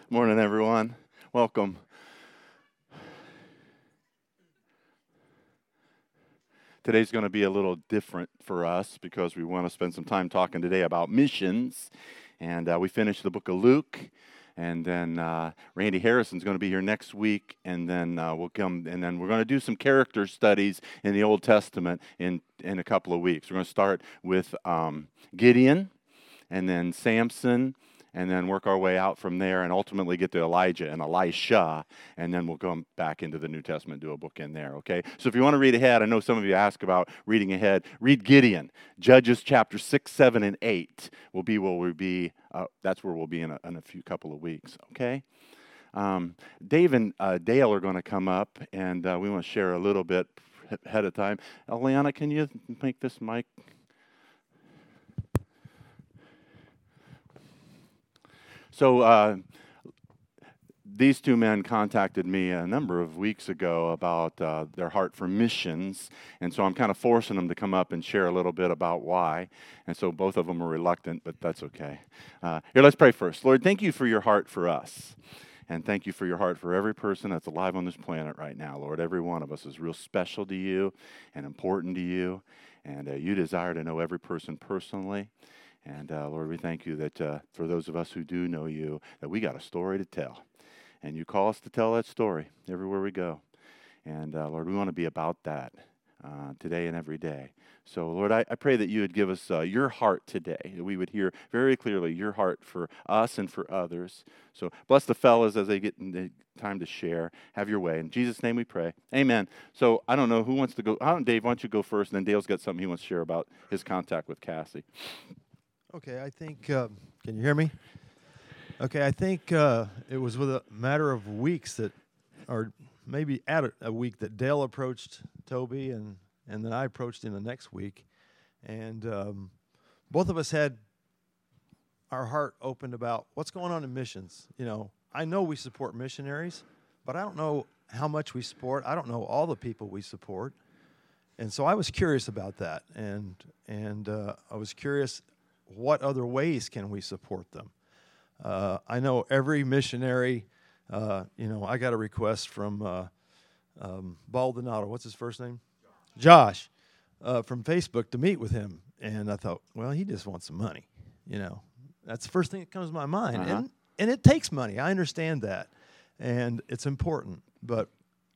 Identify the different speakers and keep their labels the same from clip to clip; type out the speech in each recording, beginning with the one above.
Speaker 1: Morning, everyone. Welcome. Today's going to be a little different for us because we want to spend some time talking today about missions. And we finished the book of Luke. And then Randy Harrison's going to be here next week. And then we'll come. And then we're going to do some character studies in the Old Testament in a couple of weeks. We're going to start with Gideon, and then Samson, and then work our way out from there and ultimately get to Elijah and Elisha, and then we'll go back into the New Testament, do a book in there, okay? So if you want to read ahead, I know some of you ask about reading ahead, read Gideon. Judges chapter 6, 7, and 8 will be where we'll be, that's where we'll be in a couple of weeks, okay? Dave and Dale are going to come up, and we want to share a little bit ahead of time. Eliana, can you make this mic? So these two men contacted me a number of weeks ago about their heart for missions, and so I'm kind of forcing them to come up and share a little bit about why. And so both of them are reluctant, but that's okay. Here, let's pray first. Lord, thank you for your heart for us. And thank you for your heart for every person that's alive on this planet right now, Lord. Every one of us is real special to you and important to you, and you desire to know every person personally. And Lord, we thank you that for those of us who do know you, that we got a story to tell. And you call us to tell that story everywhere we go. And Lord, we want to be about that today and every day. So Lord, I pray that you would give us your heart today, that we would hear very clearly your heart for us and for others. So bless the fellas as they get in the time to share. Have your way. In Jesus' name we pray. Amen. So I don't know who wants to go. Dave, why don't you go first? And then Dale's got something he wants to share about his contact with Cassie.
Speaker 2: Okay, I think, can you hear me? Okay, I think it was with a matter of weeks that, or maybe at a week, that Dale approached Toby, and then I approached him the next week. And both of us had our heart opened about what's going on in missions. You know, I know we support missionaries, but I don't know how much we support. I don't know all the people we support. And so I was curious about that. And I was curious, what other ways can we support them? I know every missionary, I got a request from Baldonado. What's his first name? Josh, from Facebook to meet with him. And I thought, well, he just wants some money. That's the first thing that comes to my mind.
Speaker 1: Uh-huh.
Speaker 2: And it takes money. I understand that. And it's important. But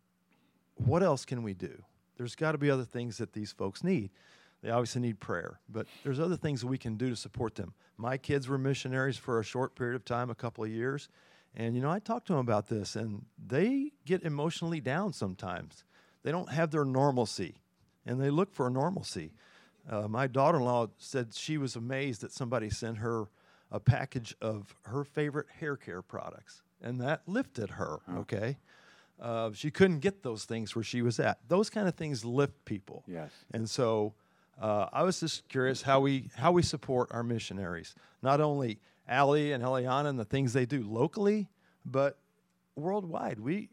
Speaker 2: what else can we do? There's got to be other things that these folks need. They obviously need prayer, but there's other things that we can do to support them. My kids were missionaries for a short period of time, a couple of years, and, I talked to them about this, and they get emotionally down sometimes. They don't have their normalcy, and they look for a normalcy. My daughter-in-law said she was amazed that somebody sent her a package of her favorite hair care products, and that lifted her, okay? She couldn't get those things where she was at. Those kind of things lift people.
Speaker 1: Yes.
Speaker 2: And so I was just curious how we support our missionaries, not only Allie and Eliana and the things they do locally, but worldwide. We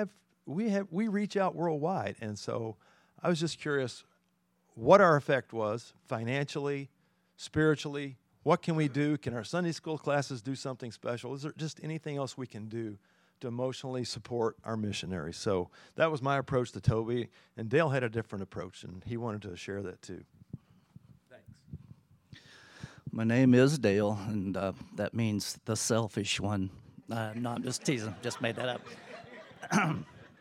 Speaker 2: reach out worldwide, and so I was just curious what our effect was financially, spiritually. What can we do? Can our Sunday school classes do something special? Is there just anything else we can do to emotionally support our missionaries? So that was my approach to Toby, and Dale had a different approach, and he wanted to share that too. Thanks.
Speaker 3: My name is Dale, and that means the selfish one. No, I'm just teasing. Just made that up.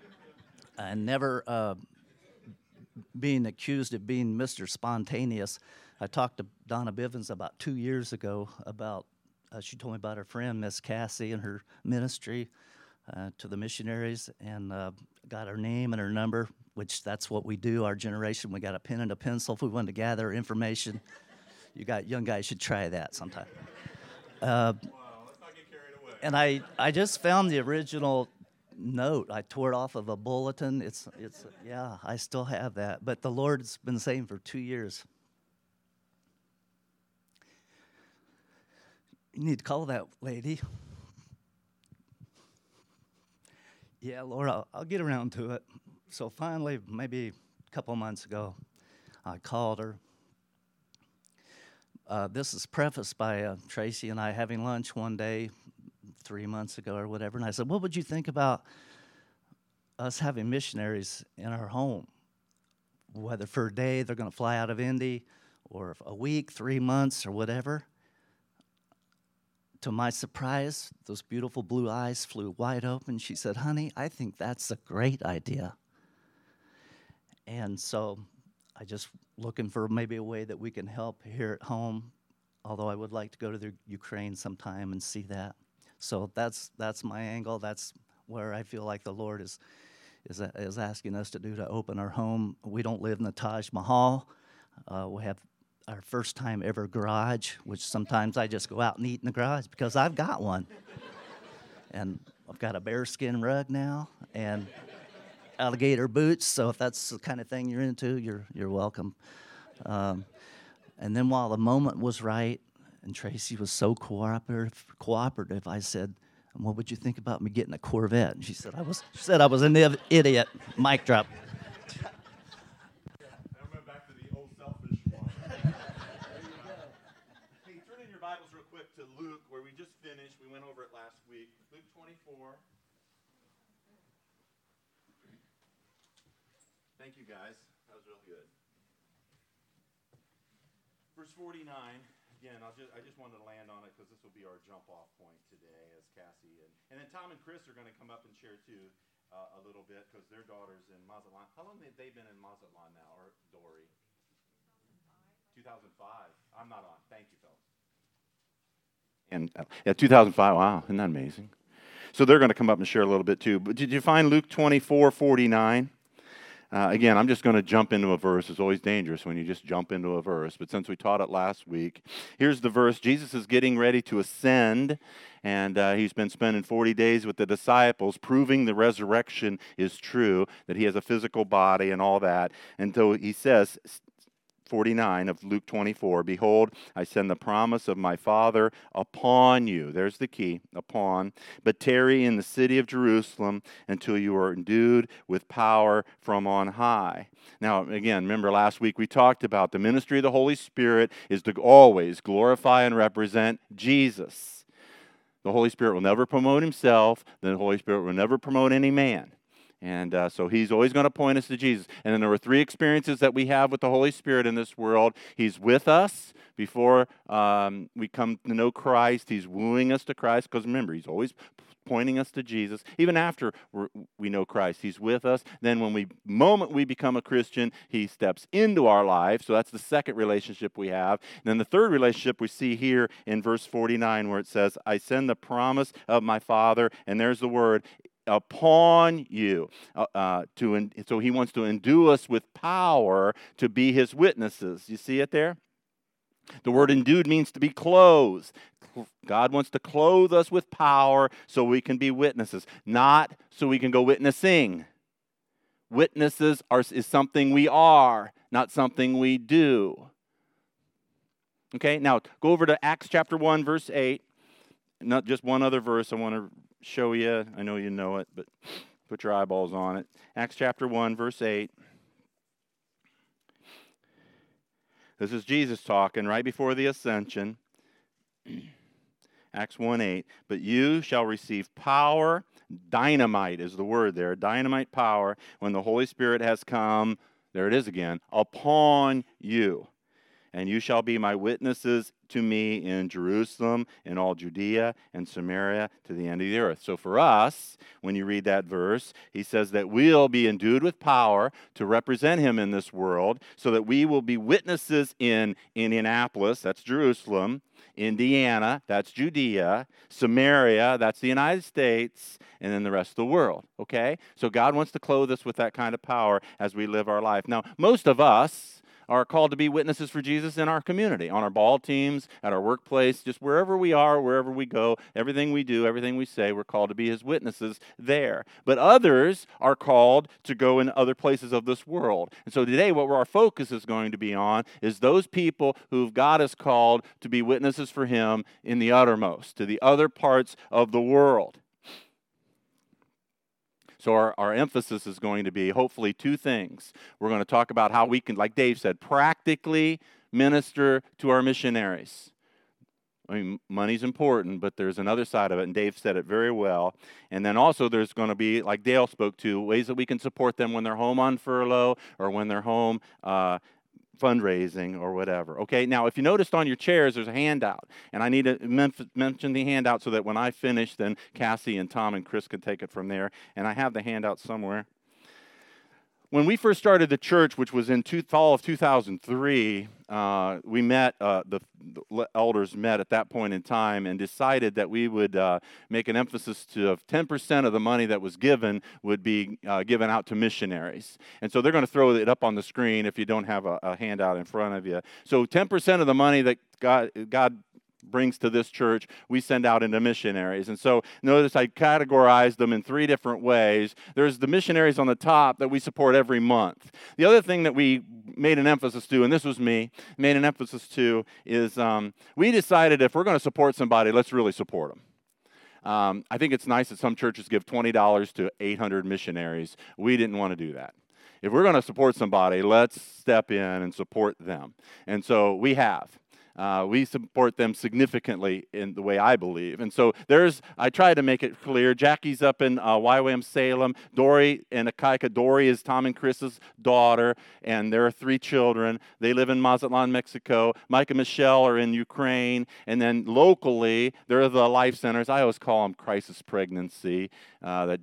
Speaker 3: I never being accused of being Mr. Spontaneous. I talked to Donna Bivens about 2 years ago about, she told me about her friend, Miss Cassie, and her ministry to the missionaries, and got her name and her number, which that's what we do, our generation. We got a pen and a pencil if we want to gather information. You got young guys should try that sometime.
Speaker 1: Wow, let's not get carried away.
Speaker 3: And I just found the original note. I tore it off of a bulletin. It's yeah, I still have that. But the Lord's been saying for 2 years, you need to call that lady. Yeah, Lord, I'll get around to it. So finally, maybe a couple months ago, I called her. This is prefaced by Tracy and I having lunch one day 3 months ago or whatever, and I said, what would you think about us having missionaries in our home? Whether for a day they're going to fly out of Indy, or a week, 3 months, or whatever. To my surprise, those beautiful blue eyes flew wide open. She said, honey, I think that's a great idea. And so I just looking for maybe a way that we can help here at home, although I would like to go to the Ukraine sometime and see that. So that's my angle. That's where I feel like the Lord is asking us to do, to open our home. We don't live in the Taj Mahal. We have our first time ever garage, which sometimes I just go out and eat in the garage because I've got one. And I've got a bearskin rug now and alligator boots. So if that's the kind of thing you're into, you're welcome. And then while the moment was right, and Tracy was so cooperative, I said, what would you think about me getting a Corvette? And she said I was an idiot. Mic drop.
Speaker 1: Back to the old selfish one. Hey, turn in your Bibles real quick to Luke, where we just finished. We went over it last week. Luke 24. Thank you, guys. That was real good. Verse 49. Again, I just wanted to land on it because this will be our jump-off point today, as Cassie and then Tom and Chris are going to come up and share too a little bit, because their daughter's in Mazatlan. How long have they been in Mazatlan now, or Dory? 2005. I'm not on. Thank you, fellas. And 2005. Wow, isn't that amazing? So they're going to come up and share a little bit too. But did you find Luke 24:49? Again, I'm just going to jump into a verse. It's always dangerous when you just jump into a verse. But since we taught it last week, here's the verse. Jesus is getting ready to ascend, and he's been spending 40 days with the disciples, proving the resurrection is true, that he has a physical body and all that. And so he says, 49 of Luke 24, behold, I send the promise of my Father upon you. There's the key, upon. But tarry in the city of Jerusalem until you are endued with power from on high. Now, again, remember last week we talked about the ministry of the Holy Spirit is to always glorify and represent Jesus. The Holy Spirit will never promote himself. The Holy Spirit will never promote any man. And so he's always going to point us to Jesus. And then there were 3 experiences that we have with the Holy Spirit in this world. He's with us before we come to know Christ. He's wooing us to Christ, because remember, he's always pointing us to Jesus. Even after we know Christ, he's with us. Then moment we become a Christian, he steps into our life. So that's the second relationship we have. And then the third relationship we see here in verse 49, where it says, I send the promise of my Father, and there's the word, upon you. So he wants to endue us with power to be his witnesses. You see it there? The word endued means to be clothed. God wants to clothe us with power so we can be witnesses, not so we can go witnessing. Witnesses is something we are, not something we do. Okay, now go over to Acts chapter 1, verse 8. Not just one other verse I want to show you. I know you know it, but put your eyeballs on it. Acts chapter 1, verse 8. This is Jesus talking right before the ascension. Acts 1:8. But you shall receive power. Dynamite is the word there. Dynamite power when the Holy Spirit has come. There it is again. Upon you. And you shall be my witnesses to me in Jerusalem, in all Judea and Samaria, to the end of the earth. So for us, when you read that verse, he says that we'll be endued with power to represent him in this world, so that we will be witnesses in Indianapolis, that's Jerusalem, Indiana, that's Judea, Samaria, that's the United States, and then the rest of the world, okay? So God wants to clothe us with that kind of power as we live our life. Now, most of us are called to be witnesses for Jesus in our community, on our ball teams, at our workplace, just wherever we are, wherever we go, everything we do, everything we say, we're called to be his witnesses there. But others are called to go in other places of this world. And so today what our focus is going to be on is those people who God has called to be witnesses for him in the uttermost, to the other parts of the world. So our emphasis is going to be hopefully 2 things. We're going to talk about how we can, like Dave said, practically minister to our missionaries. I mean, money's important, but there's another side of it, and Dave said it very well. And then also there's going to be, like Dale spoke to, ways that we can support them when they're home on furlough or when they're home fundraising or whatever. Okay, now if you noticed on your chairs, there's a handout. And I need to mention the handout so that when I finish, then Cassie and Tom and Chris can take it from there. And I have the handout somewhere. When we first started the church, which was in fall of 2003, we met, the elders met at that point in time and decided that we would make an emphasis to 10% of the money that was given would be given out to missionaries. And so they're going to throw it up on the screen if you don't have a handout in front of you. So 10% of the money that God brings to this church, we send out into missionaries. And so notice I categorized them in 3 different ways. There's the missionaries on the top that we support every month. The other thing that we made an emphasis to, and this was me, made an emphasis to, is we decided if we're going to support somebody, let's really support them. I think it's nice that some churches give $20 to 800 missionaries. We didn't want to do that. If we're going to support somebody, let's step in and support them. And so we have. We support them significantly in the way I believe. And so I try to make it clear. Jackie's up in YWAM Salem. Dory and Akaika. Dory is Tom and Chris's daughter, and there are 3 children. They live in Mazatlan, Mexico. Mike and Michelle are in Ukraine. And then locally, there are the life centers. I always call them crisis pregnancy that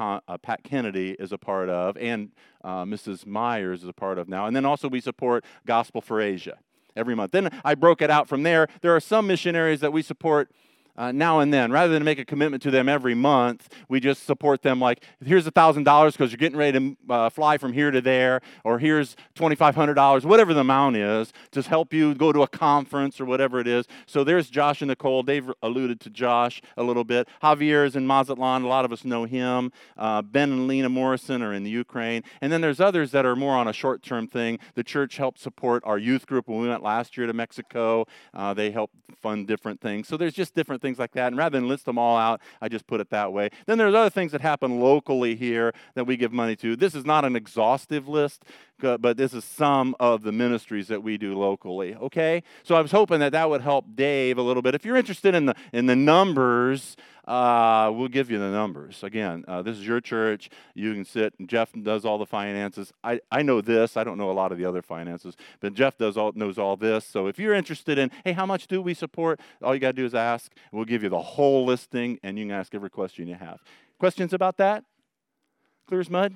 Speaker 1: Pat Kennedy is a part of, and Mrs. Myers is a part of now. And then also we support Gospel for Asia every month. Then I broke it out from there. There are some missionaries that we support now and then. Rather than make a commitment to them every month, we just support them like, here's $1,000 because you're getting ready to fly from here to there, or here's $2,500, whatever the amount is, to help you go to a conference or whatever it is. So there's Josh and Nicole. Dave alluded to Josh a little bit. Javier is in Mazatlan. A lot of us know him. Ben and Lena Morrison are in the Ukraine. And then there's others that are more on a short-term thing. The church helped support our youth group when we went last year to Mexico. They helped fund different things. So there's just different things like that. And rather than list them all out, I just put it that way. Then there's other things that happen locally here that we give money to. This is not an exhaustive list, but this is some of the ministries that we do locally. Okay? So I was hoping that would help Dave a little bit. If you're interested in the numbers, we'll give you the numbers. Again, this is your church. You can sit, and Jeff does all the finances. I know this. I don't know a lot of the other finances, but Jeff knows all this. So if you're interested in, hey, how much do we support? All you got to do is ask. We'll give you the whole listing, and you can ask every question you have. Questions about that? Clear as mud?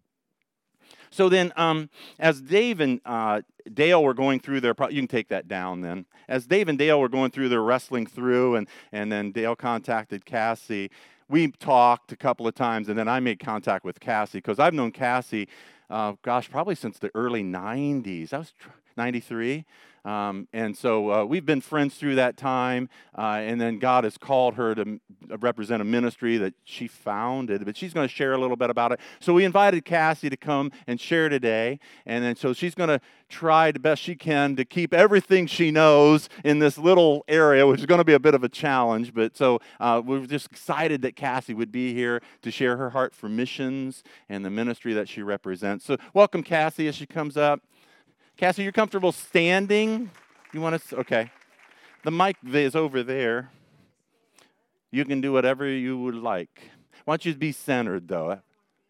Speaker 1: So then, as Dave and Dale were going through their, you can take that down then. As Dave and Dale were going through their wrestling through, and then Dale contacted Cassie, we talked a couple of times, and then I made contact with Cassie, because I've known Cassie, probably since the early 90s. That was 93. And so we've been friends through that time, and then God has called her to represent a ministry that she founded, but she's going to share a little bit about it. So we invited Cassie to come and share today, and then so she's going to try the best she can to keep everything she knows in this little area, which is going to be a bit of a challenge, but so we're just excited that Cassie would be here to share her heart for missions and the ministry that she represents. So welcome Cassie as she comes up. Cassie, you're comfortable standing? You want to? Okay. The mic is over there. You can do whatever you would like. Why don't you be centered, though?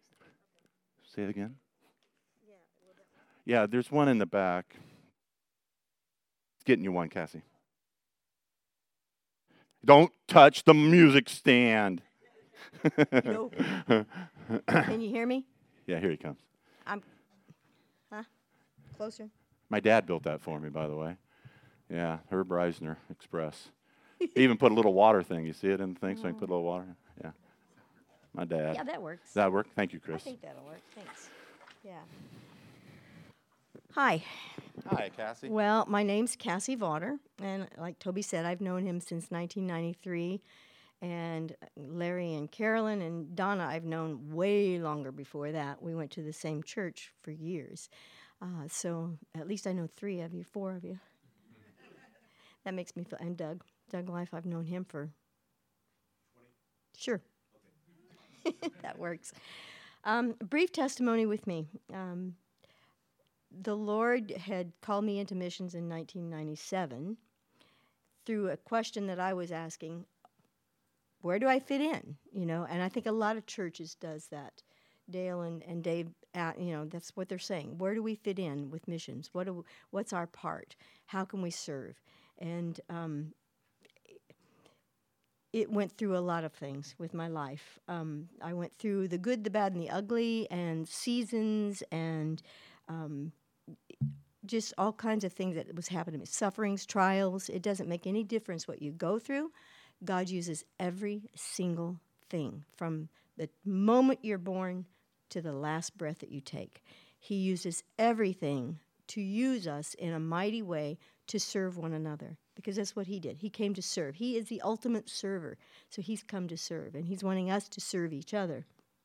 Speaker 1: Say it again. Yeah, there's one in the back. It's getting you one, Cassie. Don't touch the music stand.
Speaker 4: Nope. Can you hear me?
Speaker 1: Yeah, here he comes.
Speaker 4: Closer.
Speaker 1: My dad built that for me, by the way. Yeah, Herb Reisner Express. He even put a little water thing. You see it in the thing, so I can put a little water. Yeah, my dad.
Speaker 4: Yeah, that works.
Speaker 1: Does that work? Thank you, Chris.
Speaker 4: I think that'll work. Thanks. Yeah. Hi.
Speaker 1: Hi, Cassie.
Speaker 4: Well, my name's Cassie Vaughter, and like Toby said, I've known him since 1993. And Larry and Carolyn and Donna, I've known way longer before that. We went to the same church for years. So at least I know 3 of you, 4 of you. That makes me feel, and Doug Life, I've known him for 20. Sure. Okay. That works. Brief testimony with me. The Lord had called me into missions in 1997 through a question that I was asking, where do I fit in? And I think a lot of churches does that. Dale and Dave, that's what they're saying. Where do we fit in with missions? What's our part? How can we serve? And it went through a lot of things with my life. I went through the good, the bad, and the ugly, and seasons, and just all kinds of things that was happening to me. Sufferings, trials. It doesn't make any difference what you go through. God uses every single thing from the moment you're born to the last breath that you take. He uses everything to use us in a mighty way to serve one another, because that's what he did. He came to serve. He is the ultimate server, so he's come to serve, and he's wanting us to serve each other.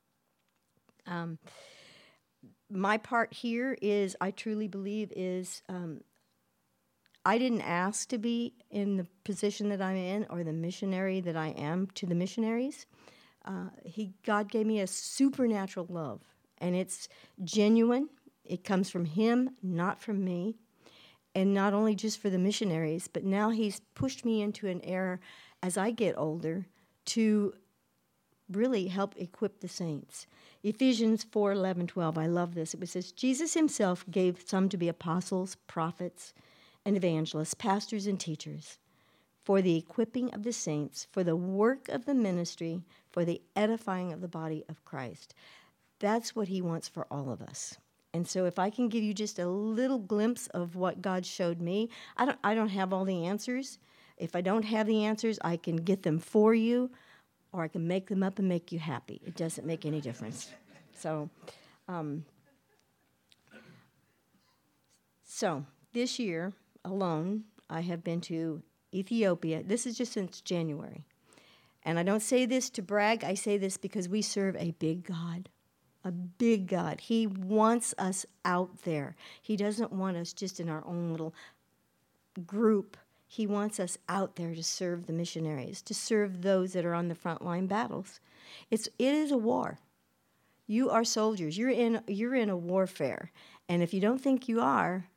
Speaker 4: My part here is, I truly believe, is I didn't ask to be in the position that I'm in or the missionary that I am to the missionaries. God gave me a supernatural love, and it's genuine. It comes from him, not from me. And not only just for the missionaries, but now he's pushed me into an era as I get older to really help equip the saints. Ephesians 4:11, 12, I love this. It says, Jesus himself gave some to be apostles, prophets, and evangelists, pastors and teachers, for the equipping of the saints, for the work of the ministry, for the edifying of the body of Christ. That's what he wants for all of us. And so if I can give you just a little glimpse of what God showed me, I don't have all the answers. If I don't have the answers, I can get them for you, or I can make them up and make you happy. It doesn't make any difference. So this year alone, I have been to Ethiopia. This is just since January. And I don't say this to brag. I say this because we serve a big God. A big God. He wants us out there. He doesn't want us just in our own little group. He wants us out there to serve the missionaries, to serve those that are on the front line battles. It is a war. You are soldiers. You're in a warfare. And if you don't think you are,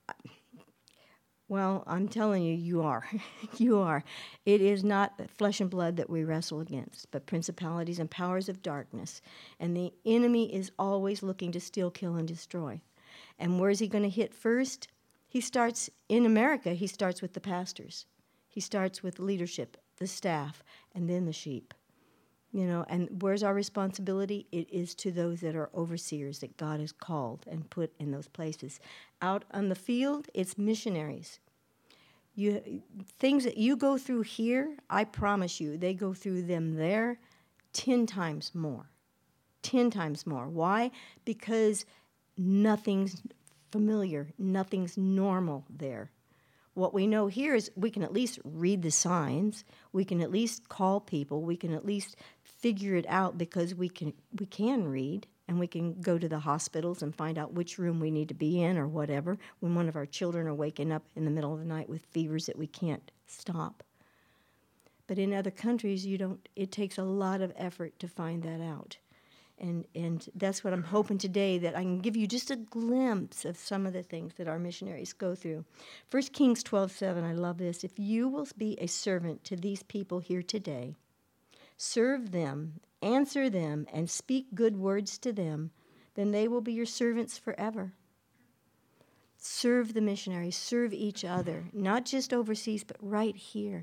Speaker 4: well, I'm telling you, you are. You are. It is not flesh and blood that we wrestle against, but principalities and powers of darkness. And the enemy is always looking to steal, kill, and destroy. And where is he going to hit first? He starts in America. He starts with the pastors. He starts with leadership, the staff, and then the sheep. And where's our responsibility? It is to those that are overseers that God has called and put in those places. Out on the field, it's missionaries. Things that you go through here, I promise you, they go through them there 10 times more. 10 times more. Why? Because nothing's familiar, nothing's normal there. What we know here is we can at least read the signs, we can at least call people, we can at least figure it out because we can read, and we can go to the hospitals and find out which room we need to be in or whatever when one of our children are waking up in the middle of the night with fevers that we can't stop. But in other countries, it takes a lot of effort to find that out. And that's what I'm hoping today, that I can give you just a glimpse of some of the things that our missionaries go through. 1 Kings 12:7, I love this. If you will be a servant to these people here today, serve them, answer them, and speak good words to them, then they will be your servants forever. Serve the missionaries, serve each other, not just overseas, but right here.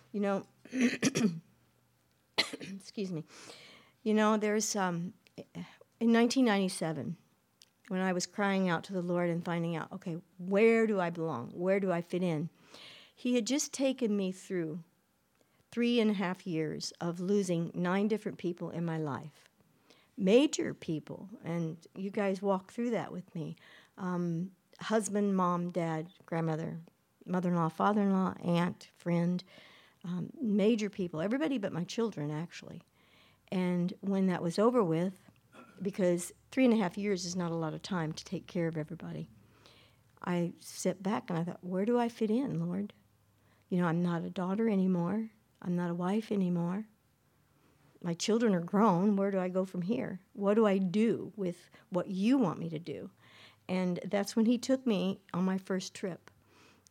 Speaker 4: Excuse me. There's in 1997, when I was crying out to the Lord and finding out, okay, where do I belong? Where do I fit in? He had just taken me through 3.5 years of losing 9 different people in my life. Major people, and you guys walk through that with me. Husband, mom, dad, grandmother, mother-in-law, father-in-law, aunt, friend, major people, everybody but my children, actually. And when that was over with, because 3.5 years is not a lot of time to take care of everybody, I sat back and I thought, where do I fit in, Lord? I'm not a daughter anymore. I'm not a wife anymore. My children are grown. Where do I go from here? What do I do with what you want me to do? And that's when he took me on my first trip.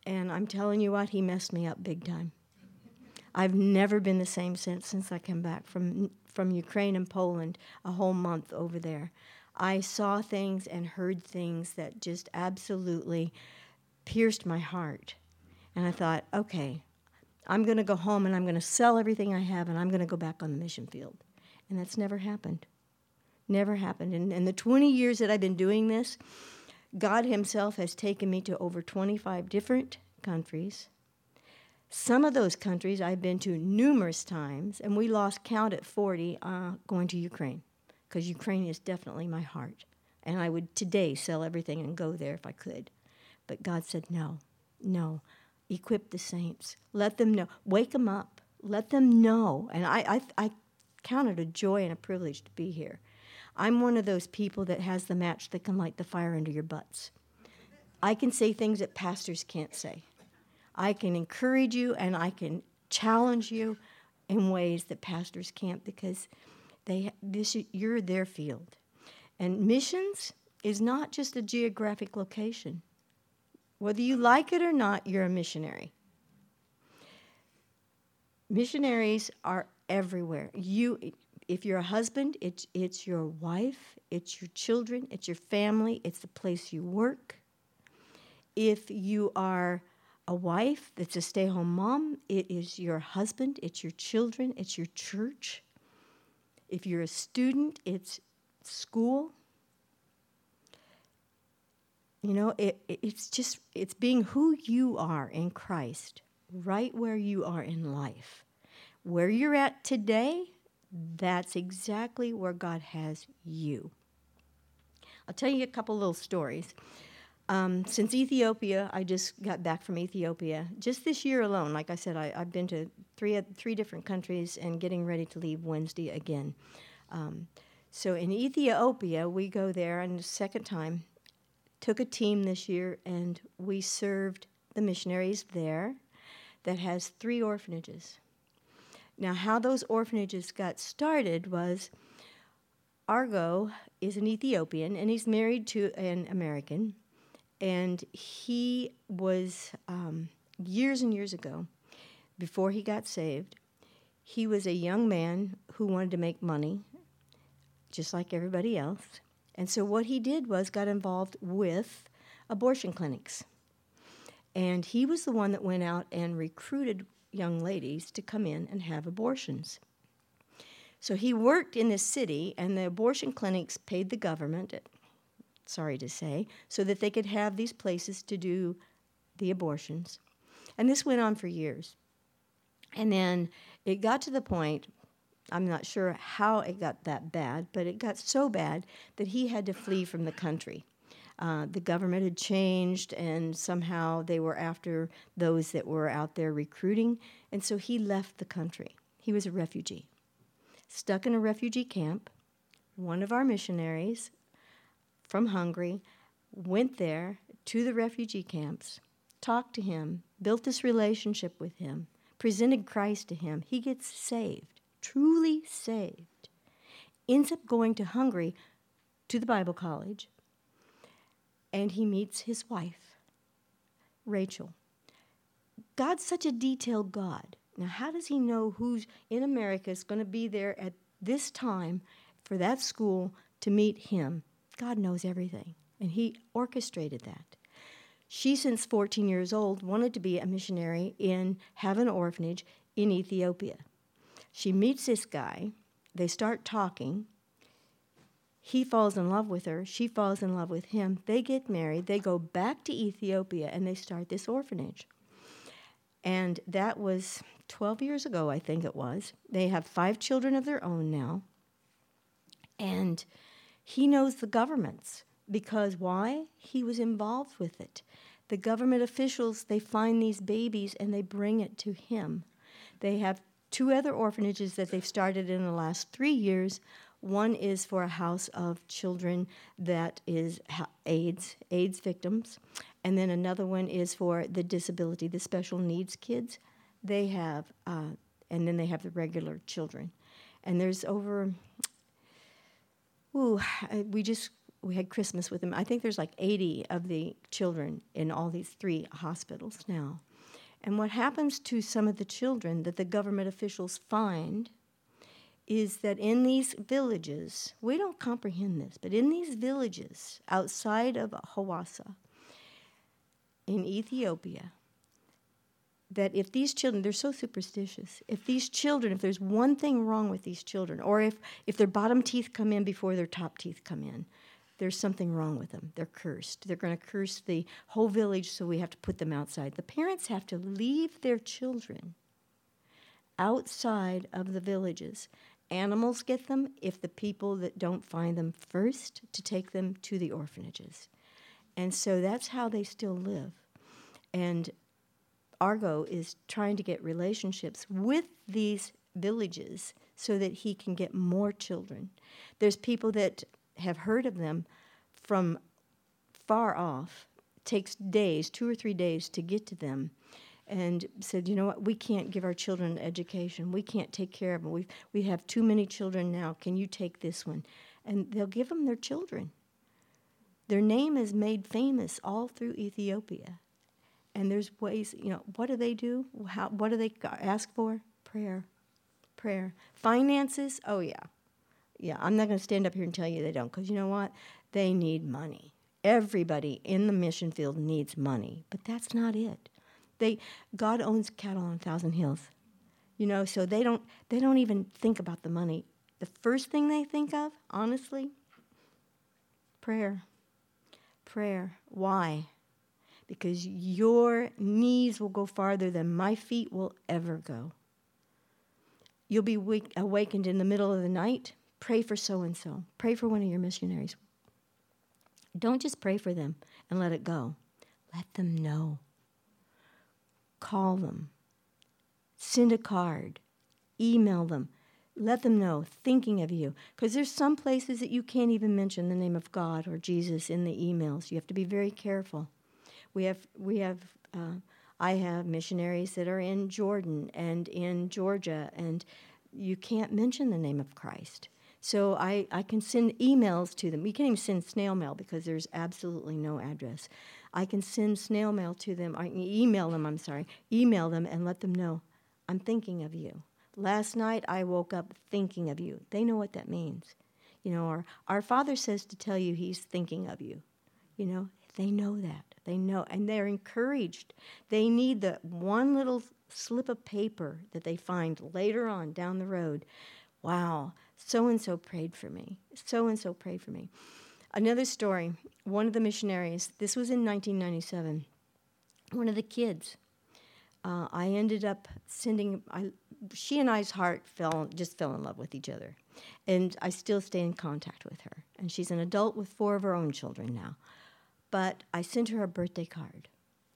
Speaker 4: And I'm telling you what, he messed me up big time. I've never been the same since I came back from Ukraine and Poland, a whole month over there. I saw things and heard things that just absolutely pierced my heart. And I thought, okay, I'm going to go home and I'm going to sell everything I have and I'm going to go back on the mission field. And that's never happened. Never happened. And in the 20 years that I've been doing this, God himself has taken me to over 25 different countries. Some of those countries I've been to numerous times, and we lost count at 40 going to Ukraine, because Ukraine is definitely my heart. And I would today sell everything and go there if I could. But God said, no. Equip the saints. Let them know. Wake them up. Let them know. And I count it a joy and a privilege to be here. I'm one of those people that has the match that can light the fire under your butts. I can say things that pastors can't say. I can encourage you and I can challenge you in ways that pastors can't, because you're their field. And missions is not just a geographic location. Whether you like it or not, you're a missionary. Missionaries are everywhere. If you're a husband, it's your wife, it's your children, it's your family, it's the place you work. If you are a wife that's a stay-home mom, it is your husband, it's your children, it's your church. If you're a student, it's school. You know, it's being who you are in Christ, right where you are in life. Where you're at today, that's exactly where God has you. I'll tell you a couple little stories. Since Ethiopia, I just got back from Ethiopia. Just this year alone, like I said, I've been to three different countries and getting ready to leave Wednesday again. So in Ethiopia, we go there, and the second time, took a team this year, and we served the missionaries there that has 3 orphanages. Now, how those orphanages got started was Argo is an Ethiopian, and he's married to an American. And he was, years and years ago, before he got saved, he was a young man who wanted to make money, just like everybody else. And so what he did was got involved with abortion clinics. And he was the one that went out and recruited young ladies to come in and have abortions. So he worked in this city, and the abortion clinics paid the government, sorry to say, so that they could have these places to do the abortions. And this went on for years. And then it got to the point, I'm not sure how it got that bad, but it got so bad that he had to flee from the country. The government had changed, and somehow they were after those that were out there recruiting, and so he left the country. He was a refugee, stuck in a refugee camp. One of our missionaries from Hungary went there to the refugee camps, talked to him, built this relationship with him, presented Christ to him. He gets saved, truly saved, ends up going to Hungary to the Bible college, and he meets his wife, Rachel. God's such a detailed God. Now, how does he know who's in America is going to be there at this time for that school to meet him? God knows everything, and he orchestrated that. She, since 14 years old, wanted to be a missionary and have an orphanage in Ethiopia. She meets this guy. They start talking. He falls in love with her. She falls in love with him. They get married. They go back to Ethiopia, and they start this orphanage. And that was 12 years ago, I think it was. They have 5 children of their own now. And he knows the governments. Because why? He was involved with it. The government officials, they find these babies and they bring it to him. They have 2 other orphanages that they've started in the last 3 years. One is for a house of children that is AIDS victims. And then another one is for the disability, the special needs kids. They have, and then they have the regular children. And there's over, we just we had Christmas with them. I think there's like 80 of the children in all these 3 hospitals now. And what happens to some of the children that the government officials find is that in these villages, we don't comprehend this, but in these villages outside of Hawassa, in Ethiopia, that if these children, they're so superstitious, if there's one thing wrong with these children, or if their bottom teeth come in before their top teeth come in, there's something wrong with them. They're cursed. They're going to curse the whole village, so we have to put them outside. The parents have to leave their children outside of the villages. Animals get them if the people that don't find them first to take them to the orphanages. And so that's how they still live. And Argo is trying to get relationships with these villages so that he can get more children. There's people that have heard of them from far off. It takes days, 2 or 3 days to get to them, and said, you know what, we can't give our children an education. We can't take care of them. We have too many children now. Can you take this one? And they'll give them their children. Their name is made famous all through Ethiopia. And there's ways, what do they do? What do they ask for? Prayer. Prayer. Finances? Oh, yeah. Yeah, I'm not going to stand up here and tell you they don't, because you know what? They need money. Everybody in the mission field needs money, but that's not it. God owns cattle on 1,000 hills, so they don't even think about the money. The first thing they think of, honestly, prayer. Prayer. Why? Because your knees will go farther than my feet will ever go. You'll be awakened in the middle of the night. Pray for so-and-so. Pray for one of your missionaries. Don't just pray for them and let it go. Let them know. Call them. Send a card. Email them. Let them know, thinking of you. Because there's some places that you can't even mention the name of God or Jesus in the emails. You have to be very careful. I have missionaries that are in Jordan and in Georgia, and you can't mention the name of Christ. So I can send emails to them. You can't even send snail mail because there's absolutely no address. I can send snail mail to them. I can email them and let them know, I'm thinking of you. Last night I woke up thinking of you. They know what that means. Or our Father says to tell you he's thinking of you. They know that. They know, and they're encouraged. They need the one little slip of paper that they find later on down the road. Wow, so-and-so prayed for me. So-and-so prayed for me. Another story, one of the missionaries, this was in 1997, one of the kids, I ended up she and I's heart fell in love with each other. And I still stay in contact with her. And she's an adult with 4 of her own children now. But I sent her a birthday card.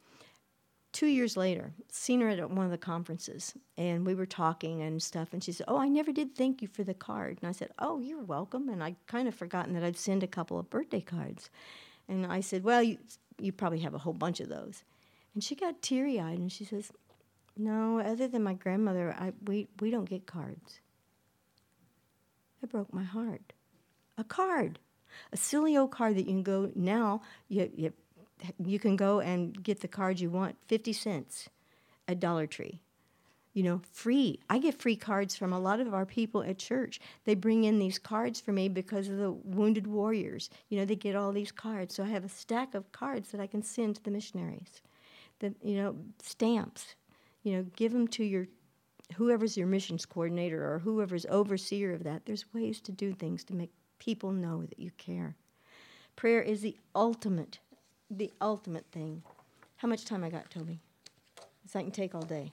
Speaker 4: 2 years later, seen her at one of the conferences, and we were talking and stuff, and she said, I never did thank you for the card. And I said, you're welcome. And I'd kind of forgotten that I'd send a couple of birthday cards. And I said, well, you probably have a whole bunch of those. And she got teary-eyed, and she says, no, other than my grandmother, we don't get cards. It broke my heart. A card. A silly old card that you can go now, you can go and get the card you want, 50 cents at Dollar Tree. Free. I get free cards from a lot of our people at church. They bring in these cards for me because of the wounded warriors. They get all these cards. So I have a stack of cards that I can send to the missionaries. Stamps. Give them to whoever's your missions coordinator or whoever's overseer of that. There's ways to do things to make people know that you care. Prayer is the ultimate thing. How much time I got, Toby? Because I can take all day.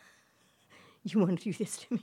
Speaker 4: You want to do this to me?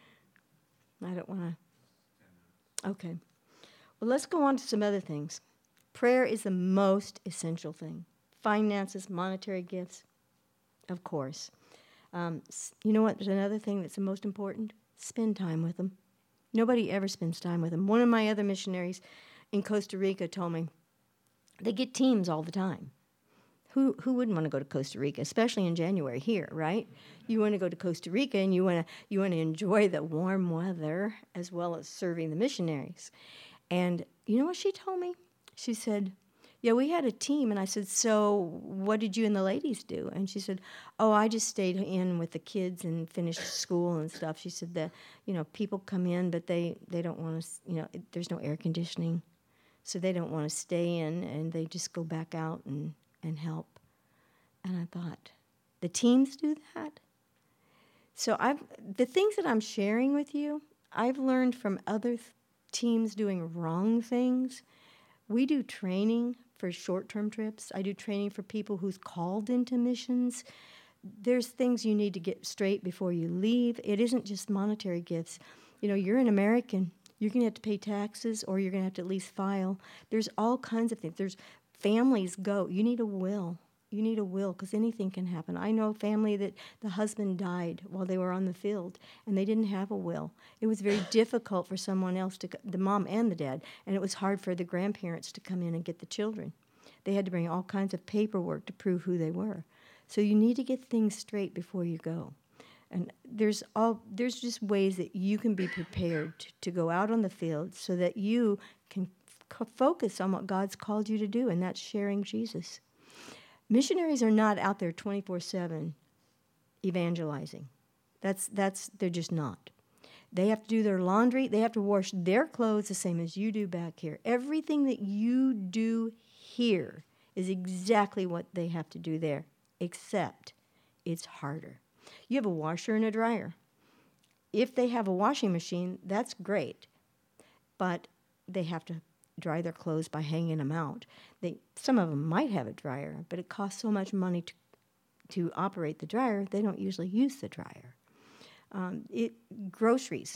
Speaker 4: I don't want to. Okay. Well, let's go on to some other things. Prayer is the most essential thing. Finances, monetary gifts, of course. You know what? There's another thing that's the most important. Spend time with them. Nobody ever spends time with them. One of my other missionaries in Costa Rica told me they get teams all the time. Who wouldn't want to go to Costa Rica, especially in January here, right? You want to go to Costa Rica and you want to enjoy the warm weather as well as serving the missionaries. And you know what she told me? She said, yeah, we had a team. And I said, so what did you and the ladies do? And she said, oh, I just stayed in with the kids and finished school and stuff. She said that, people come in, but they don't want to, there's no air conditioning. So they don't want to stay in, and they just go back out and help. And I thought, the teams do that? So the things that I'm sharing with you, I've learned from other teams doing wrong things. We do training for short-term trips. I do training for people who's called into missions. There's things you need to get straight before you leave. It isn't just monetary gifts. You're an American. You're going to have to pay taxes, or you're going to have to at least file. There's all kinds of things. There's families go. You need a will. You need a will, because anything can happen. I know a family that the husband died while they were on the field, and they didn't have a will. It was very difficult for someone else the mom and the dad, and it was hard for the grandparents to come in and get the children. They had to bring all kinds of paperwork to prove who they were. So you need to get things straight before you go. And there's just ways that you can be prepared to go out on the field so that you can focus on what God's called you to do, and that's sharing Jesus. Missionaries are not out there 24/7 evangelizing. They're just not. They have to do their laundry. They have to wash their clothes the same as you do back here. Everything that you do here is exactly what they have to do there, except it's harder. You have a washer and a dryer. If they have a washing machine, that's great, but they have to dry their clothes by hanging them out. Some of them might have a dryer, but it costs so much money to operate the dryer, they don't usually use the dryer. Groceries,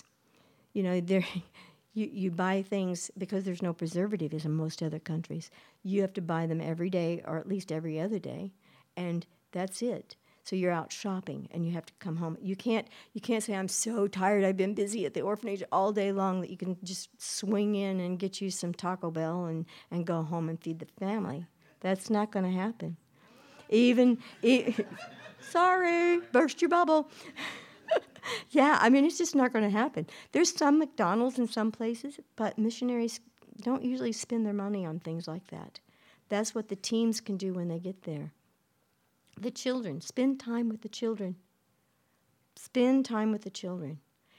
Speaker 4: you buy things because there's no preservatives in most other countries. You have to buy them every day or at least every other day, and that's it. So you're out shopping, and you have to come home. You can't say, I'm so tired, I've been busy at the orphanage all day long, that you can just swing in and get you some Taco Bell and go home and feed the family. That's not going to happen. Sorry, burst your bubble. Yeah, it's just not going to happen. There's some McDonald's in some places, but missionaries don't usually spend their money on things like that. That's what the teams can do when they get there. The children, spend time with the children. Spend time with the children.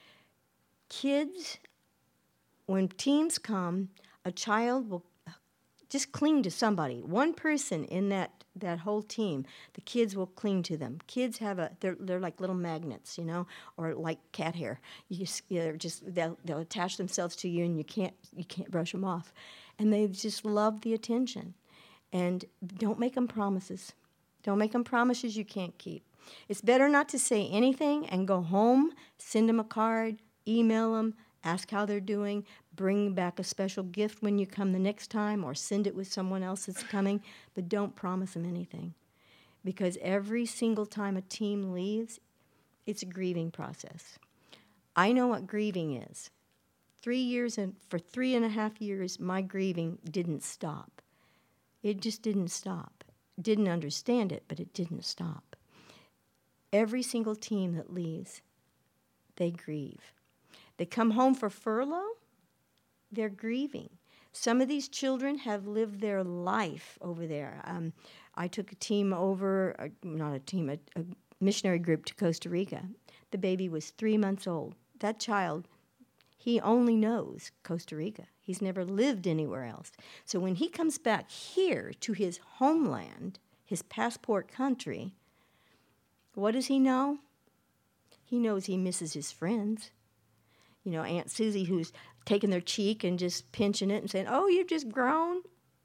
Speaker 4: Kids, when teams come, a child will just cling to somebody. One person in that whole team, the kids will cling to them. Kids they're like little magnets, or like cat hair. They'll attach themselves to you, and you can't brush them off. And they just love the attention. And don't make them promises. Don't make them promises you can't keep. It's better not to say anything and go home, send them a card, email them, ask how they're doing, bring back a special gift when you come the next time, or send it with someone else that's coming, but don't promise them anything. Because every single time a team leaves, it's a grieving process. I know what grieving is. 3 years, and for 3.5 years, my grieving didn't stop. It just didn't stop. Didn't understand it, but it didn't stop. Every single team that leaves, they grieve. They come home for furlough, they're grieving. Some of these children have lived their life over there. I took a team over, a missionary group to Costa Rica. The baby was 3 months old. That child, he only knows Costa Rica. He's never lived anywhere else. So when he comes back here to his homeland, his passport country, what does he know? He knows he misses his friends. Aunt Susie, who's taking their cheek and just pinching it and saying, oh, you've just grown.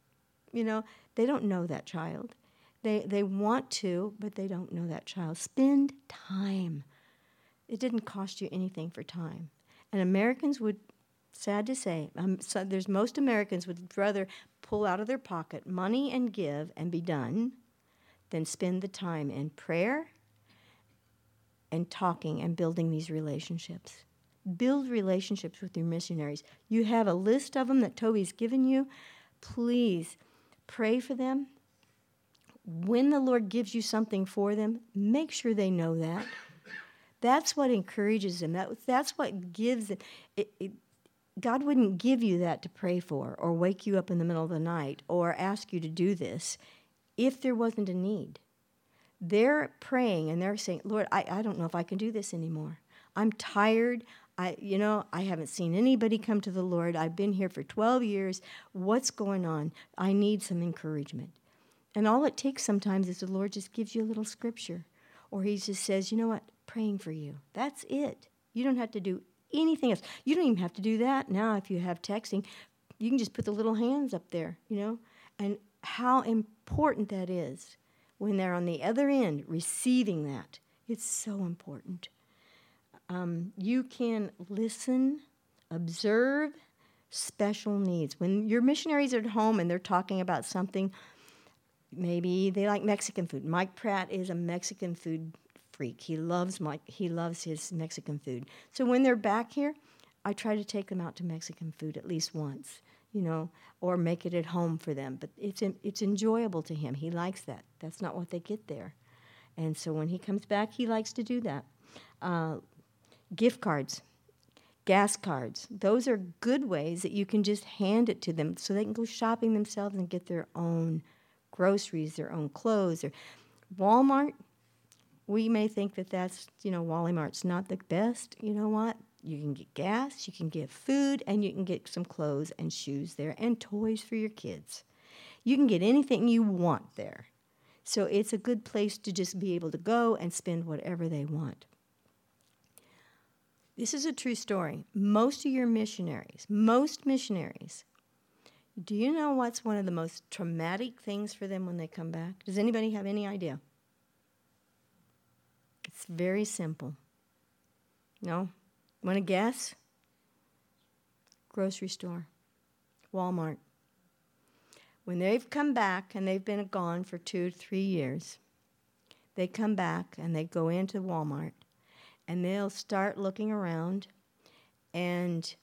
Speaker 4: They don't know that child. They want to, but they don't know that child. Spend time. It didn't cost you anything for time. And Americans would, sad to say, there's most Americans would rather pull out of their pocket money and give and be done than spend the time in prayer and talking and building these relationships. Build relationships with your missionaries. You have a list of them that Toby's given you. Please pray for them. When the Lord gives you something for them, make sure they know that. That's what encourages them. That's what gives them. God wouldn't give you that to pray for or wake you up in the middle of the night or ask you to do this if there wasn't a need. They're praying and they're saying, Lord, I don't know if I can do this anymore. I'm tired. I haven't seen anybody come to the Lord. I've been here for 12 years. What's going on? I need some encouragement. And all it takes sometimes is the Lord just gives you a little scripture. Or he just says, you know what? Praying for you. That's it. You don't have to do anything else. You don't even have to do that now if you have texting. You can just put the little hands up there, and how important that is when they're on the other end receiving that. It's so important. You can listen, observe special needs. When your missionaries are at home and they're talking about something, maybe they like Mexican food. Mike Pratt is a Mexican food freak. He loves his Mexican food. So when they're back here, I try to take them out to Mexican food at least once, or make it at home for them. But it's enjoyable to him. He likes that. That's not what they get there. And so when he comes back, he likes to do that. Gift cards, gas cards, those are good ways that you can just hand it to them so they can go shopping themselves and get their own groceries, their own clothes. Walmart, we may think that that's, Wally Mart's not the best. You know what? You can get gas, you can get food, and you can get some clothes and shoes there and toys for your kids. You can get anything you want there. So it's a good place to just be able to go and spend whatever they want. This is a true story. Most missionaries, do you know what's one of the most traumatic things for them when they come back? Does anybody have any idea? It's very simple. No? Want to guess? Grocery store. Walmart. When they've come back and they've been gone for 2 to 3 years, they come back and they go into Walmart and they'll start looking around and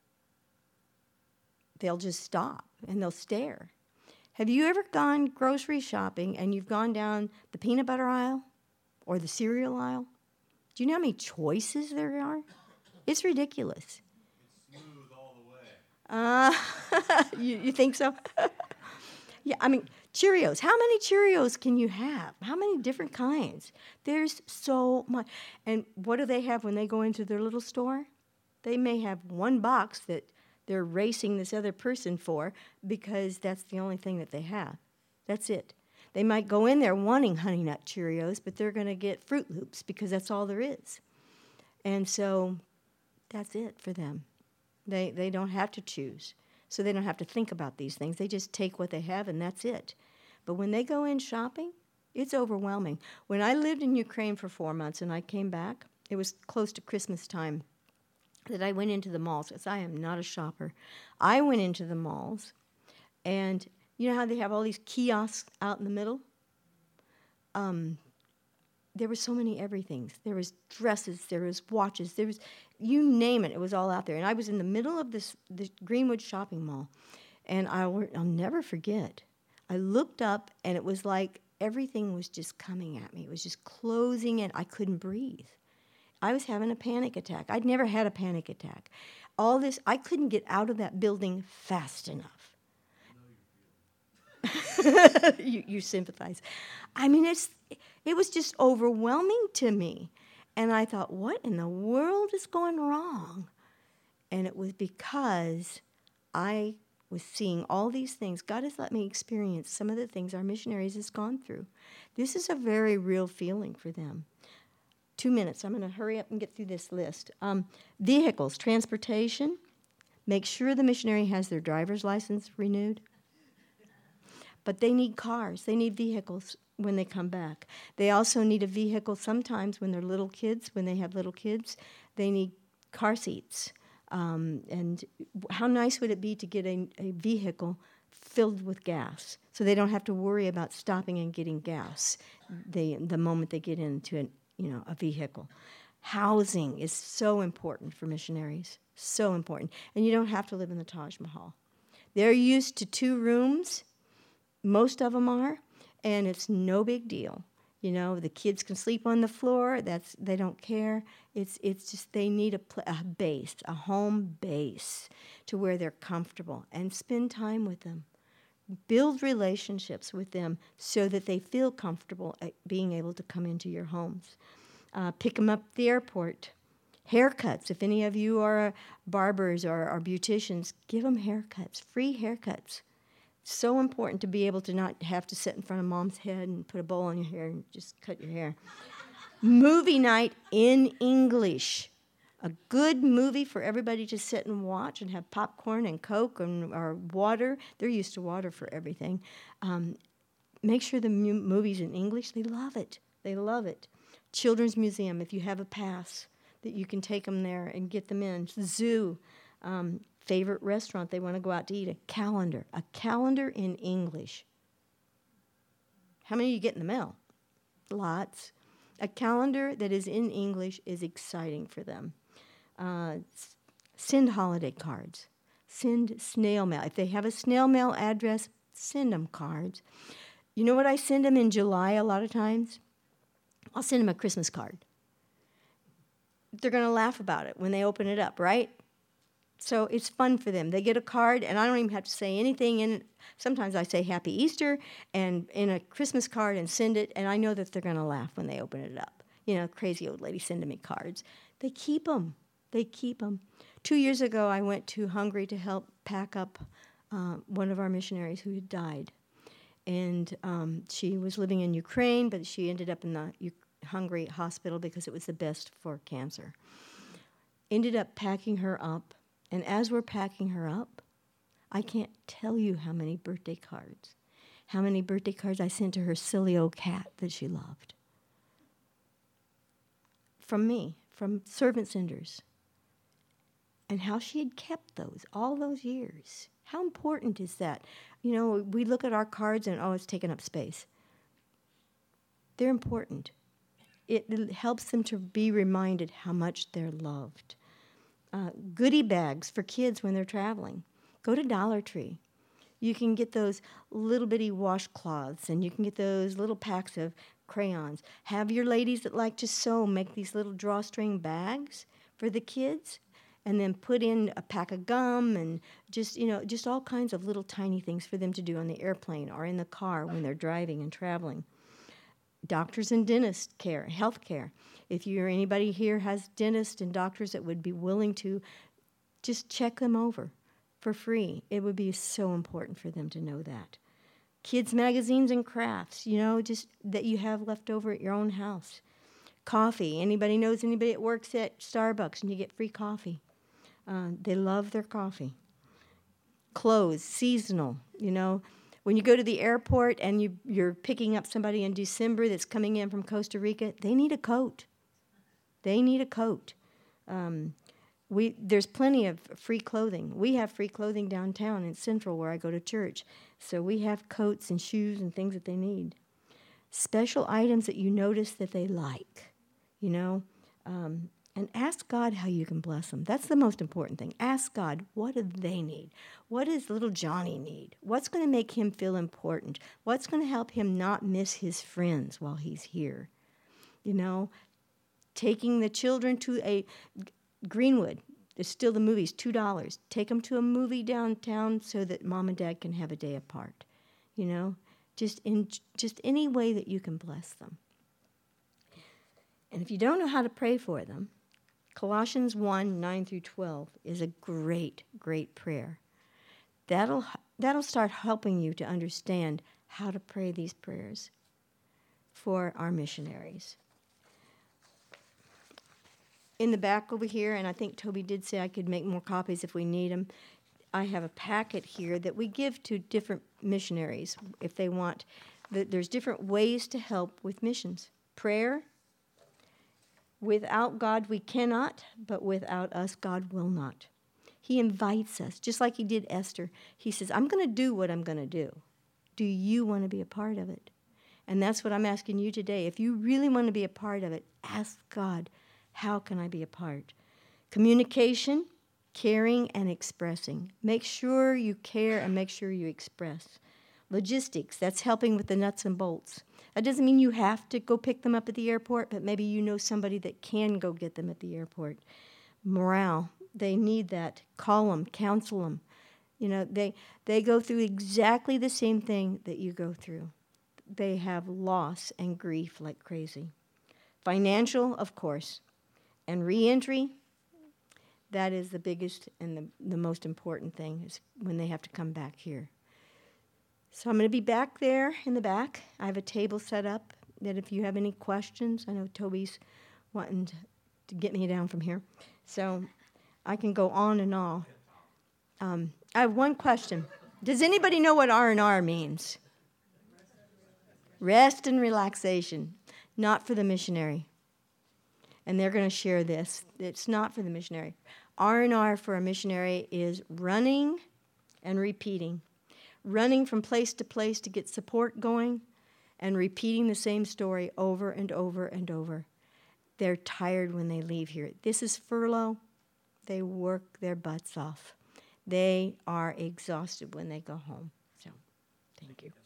Speaker 4: they'll just stop and they'll stare. Have you ever gone grocery shopping and you've gone down the peanut butter aisle or the cereal aisle? Do you know how many choices there are? It's ridiculous.
Speaker 1: It's smooth all the way.
Speaker 4: You think so? Yeah, Cheerios. How many Cheerios can you have? How many different kinds? There's so much. And what do they have when they go into their little store? They may have one box that they're racing this other person for because that's the only thing that they have. That's it. They might go in there wanting Honey Nut Cheerios, but they're going to get Fruit Loops because that's all there is. And so that's it for them. They don't have to choose. So they don't have to think about these things. They just take what they have and that's it. But when they go in shopping, it's overwhelming. When I lived in Ukraine for 4 months and I came back, it was close to Christmas time that I went into the malls, because I am not a shopper. I went into the malls, and you know how they have all these kiosks out in the middle? There were so many everythings. There was dresses, there was watches, there was, you name it, it was all out there. And I was in the middle of this Greenwood shopping mall, and I'll never forget. I looked up, and it was like everything was just coming at me. It was just closing in. I couldn't breathe. I was having a panic attack. I'd never had a panic attack. All this, I couldn't get out of that building fast enough. You sympathize. It was just overwhelming to me. And I thought, what in the world is going wrong? And it was because I was seeing all these things. God has let me experience some of the things our missionaries has gone through. This is a very real feeling for them. 2 minutes. I'm going to hurry up and get through this list. Vehicles, transportation. Make sure the missionary has their driver's license renewed. But they need cars. They need vehicles when they come back. They also need a vehicle sometimes when they're little kids. When they have little kids, they need car seats. And how nice would it be to get a vehicle filled with gas so they don't have to worry about stopping and getting gas the moment they get into a vehicle. Housing is so important for missionaries, so important. And you don't have to live in the Taj Mahal. They're used to 2 rooms, most of them are, and it's no big deal. You know, the kids can sleep on the floor. They don't care. It's just they need a base, a home base, to where they're comfortable, and spend time with them. Build relationships with them so that they feel comfortable at being able to come into your homes. Pick them up at the airport. Haircuts. If any of you are barbers or beauticians, give them haircuts, free haircuts. So important to be able to not have to sit in front of mom's head and put a bowl on your hair and just cut your hair. Movie night in English. A good movie for everybody to sit and watch and have popcorn and Coke or water. They're used to water for everything. Make sure the movie's in English. They love it. They love it. Children's Museum, if you have a pass, that you can take them there and get them in. Zoo. Favorite restaurant they want to go out to eat, a calendar in English. How many you get in the mail? Lots. A calendar that is in English is exciting for them. Send holiday cards. Send snail mail. If they have a snail mail address, send them cards. You know what I send them in July a lot of times? I'll send them a Christmas card. They're going to laugh about it when they open it up, right? So it's fun for them. They get a card, and I don't even have to say anything in it. Sometimes I say Happy Easter and in a Christmas card and send it, and I know that they're going to laugh when they open it up. You know, crazy old lady sending me cards. They keep them. They keep them. 2 years ago, I went to Hungary to help pack up one of our missionaries who had died. And she was living in Ukraine, but she ended up in the Hungary hospital because it was the best for cancer. Ended up packing her up. And as we're packing her up, I can't tell you how many birthday cards I sent to her silly old cat that she loved. From me, from servant senders. And how she had kept those all those years. How important is that? You know, we look at our cards and, oh, it's taking up space. They're important. It helps them to be reminded how much they're loved. Goodie bags for kids when they're traveling. Go to Dollar Tree. You can get those little bitty washcloths, and you can get those little packs of crayons. Have your ladies that like to sew make these little drawstring bags for the kids, and then put in a pack of gum and just all kinds of little tiny things for them to do on the airplane or in the car when they're driving and traveling. Doctors and dentist care, health care. If anybody here has dentists and doctors that would be willing to just check them over for free, it would be so important for them to know that. Kids' magazines and crafts, just that you have left over at your own house. Coffee. Anybody knows anybody that works at Starbucks and you get free coffee? They love their coffee. Clothes, seasonal, When you go to the airport and you're picking up somebody in December that's coming in from Costa Rica, they need a coat. There's plenty of free clothing. We have free clothing downtown in Central where I go to church. So we have coats and shoes and things that they need. Special items that you notice that they like, and ask God how you can bless them. That's the most important thing. Ask God, what do they need? What does little Johnny need? What's going to make him feel important? What's going to help him not miss his friends while he's here? Taking the children to a Greenwood, there's still the movies, $2. Take them to a movie downtown so that mom and dad can have a day apart. Just any way that you can bless them. And if you don't know how to pray for them, Colossians 1, 9 through 12 is a great, great prayer. That'll start helping you to understand how to pray these prayers for our missionaries. In the back over here, and I think Toby did say I could make more copies if we need them, I have a packet here that we give to different missionaries if they want. There's different ways to help with missions. Prayer. Without God we cannot, but without us God will not. He invites us, just like he did Esther. He says, I'm going to do what I'm going to do. Do you want to be a part of it? And that's what I'm asking you today. If you really want to be a part of it, ask God, how can I be a part? Communication, caring, and expressing. Make sure you care and make sure you express. Logistics, that's helping with the nuts and bolts. That doesn't mean you have to go pick them up at the airport, but maybe you know somebody that can go get them at the airport. Morale, they need that. Call them, counsel them. You know, they go through exactly the same thing that you go through. They have loss and grief like crazy. Financial, of course. And reentry, that is the biggest and the most important thing is when they have to come back here. So I'm going to be back there in the back. I have a table set up that if you have any questions, I know Toby's wanting to get me down from here. So I can go on and on. I have one question. Does anybody know what R&R means? Rest and relaxation, not for the missionary. And they're going to share this. It's not for the missionary. R&R for a missionary is running and repeating. Running from place to place to get support going and repeating the same story over and over and over. They're tired when they leave here. This is furlough. They work their butts off. They are exhausted when they go home. So, thank you.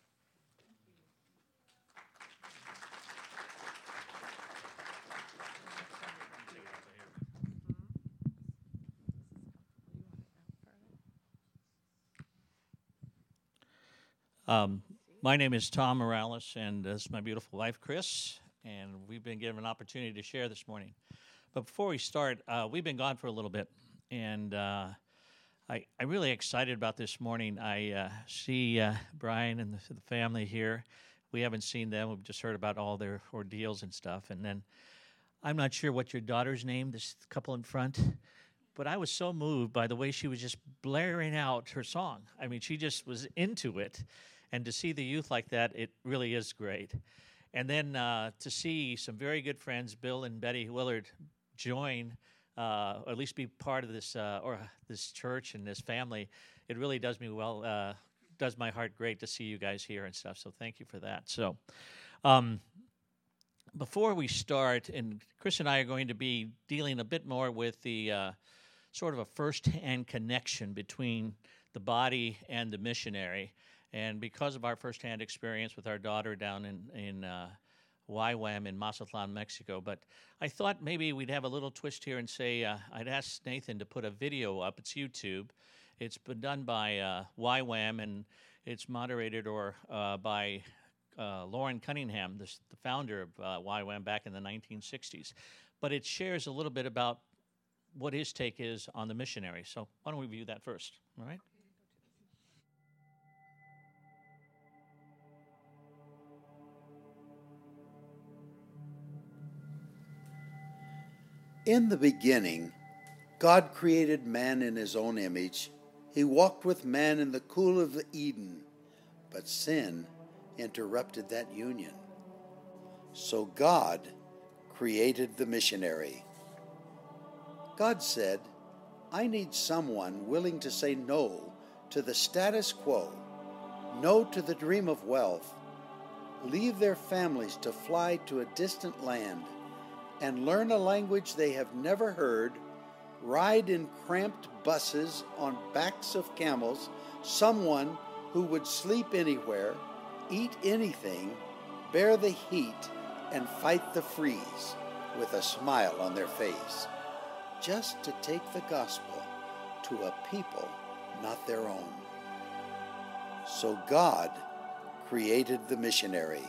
Speaker 5: My name is Tom Morales, and this is my beautiful wife, Chris, and we've been given an opportunity to share this morning. But before we start, we've been gone for a little bit, and I'm really excited about this morning. I see Brian and the family here. We haven't seen them. We've just heard about all their ordeals and stuff. And then I'm not sure what your daughter's name, this couple in front, but I was so moved by the way she was just blaring out her song. I mean, she just was into it. And to see the youth like that, it really is great. And then to see some very good friends, Bill and Betty Willard, join, or at least be part of this this church and this family, it really does me well, does my heart great to see you guys here and stuff. So thank you for that. So before we start, and Chris and I are going to be dealing a bit more with the sort of a first-hand connection between the body and the missionary. And because of our first-hand experience with our daughter down in YWAM in Mazatlan, Mexico, but I thought maybe we'd have a little twist here and say I'd ask Nathan to put a video up. It's YouTube. It's been done by YWAM, and it's moderated by Lauren Cunningham, the founder of YWAM back in the 1960s. But it shares a little bit about what his take is on the missionary. So why don't we view that first, all right?
Speaker 6: In the beginning, God created man in his own image. He walked with man in the cool of Eden, but sin interrupted that union. So God created the missionary. God said, I need someone willing to say no to the status quo, no to the dream of wealth, leave their families to fly to a distant land, and learn a language they have never heard, ride in cramped buses on backs of camels, someone who would sleep anywhere, eat anything, bear the heat, and fight the freeze with a smile on their face, just to take the gospel to a people not their own. So God created the missionary.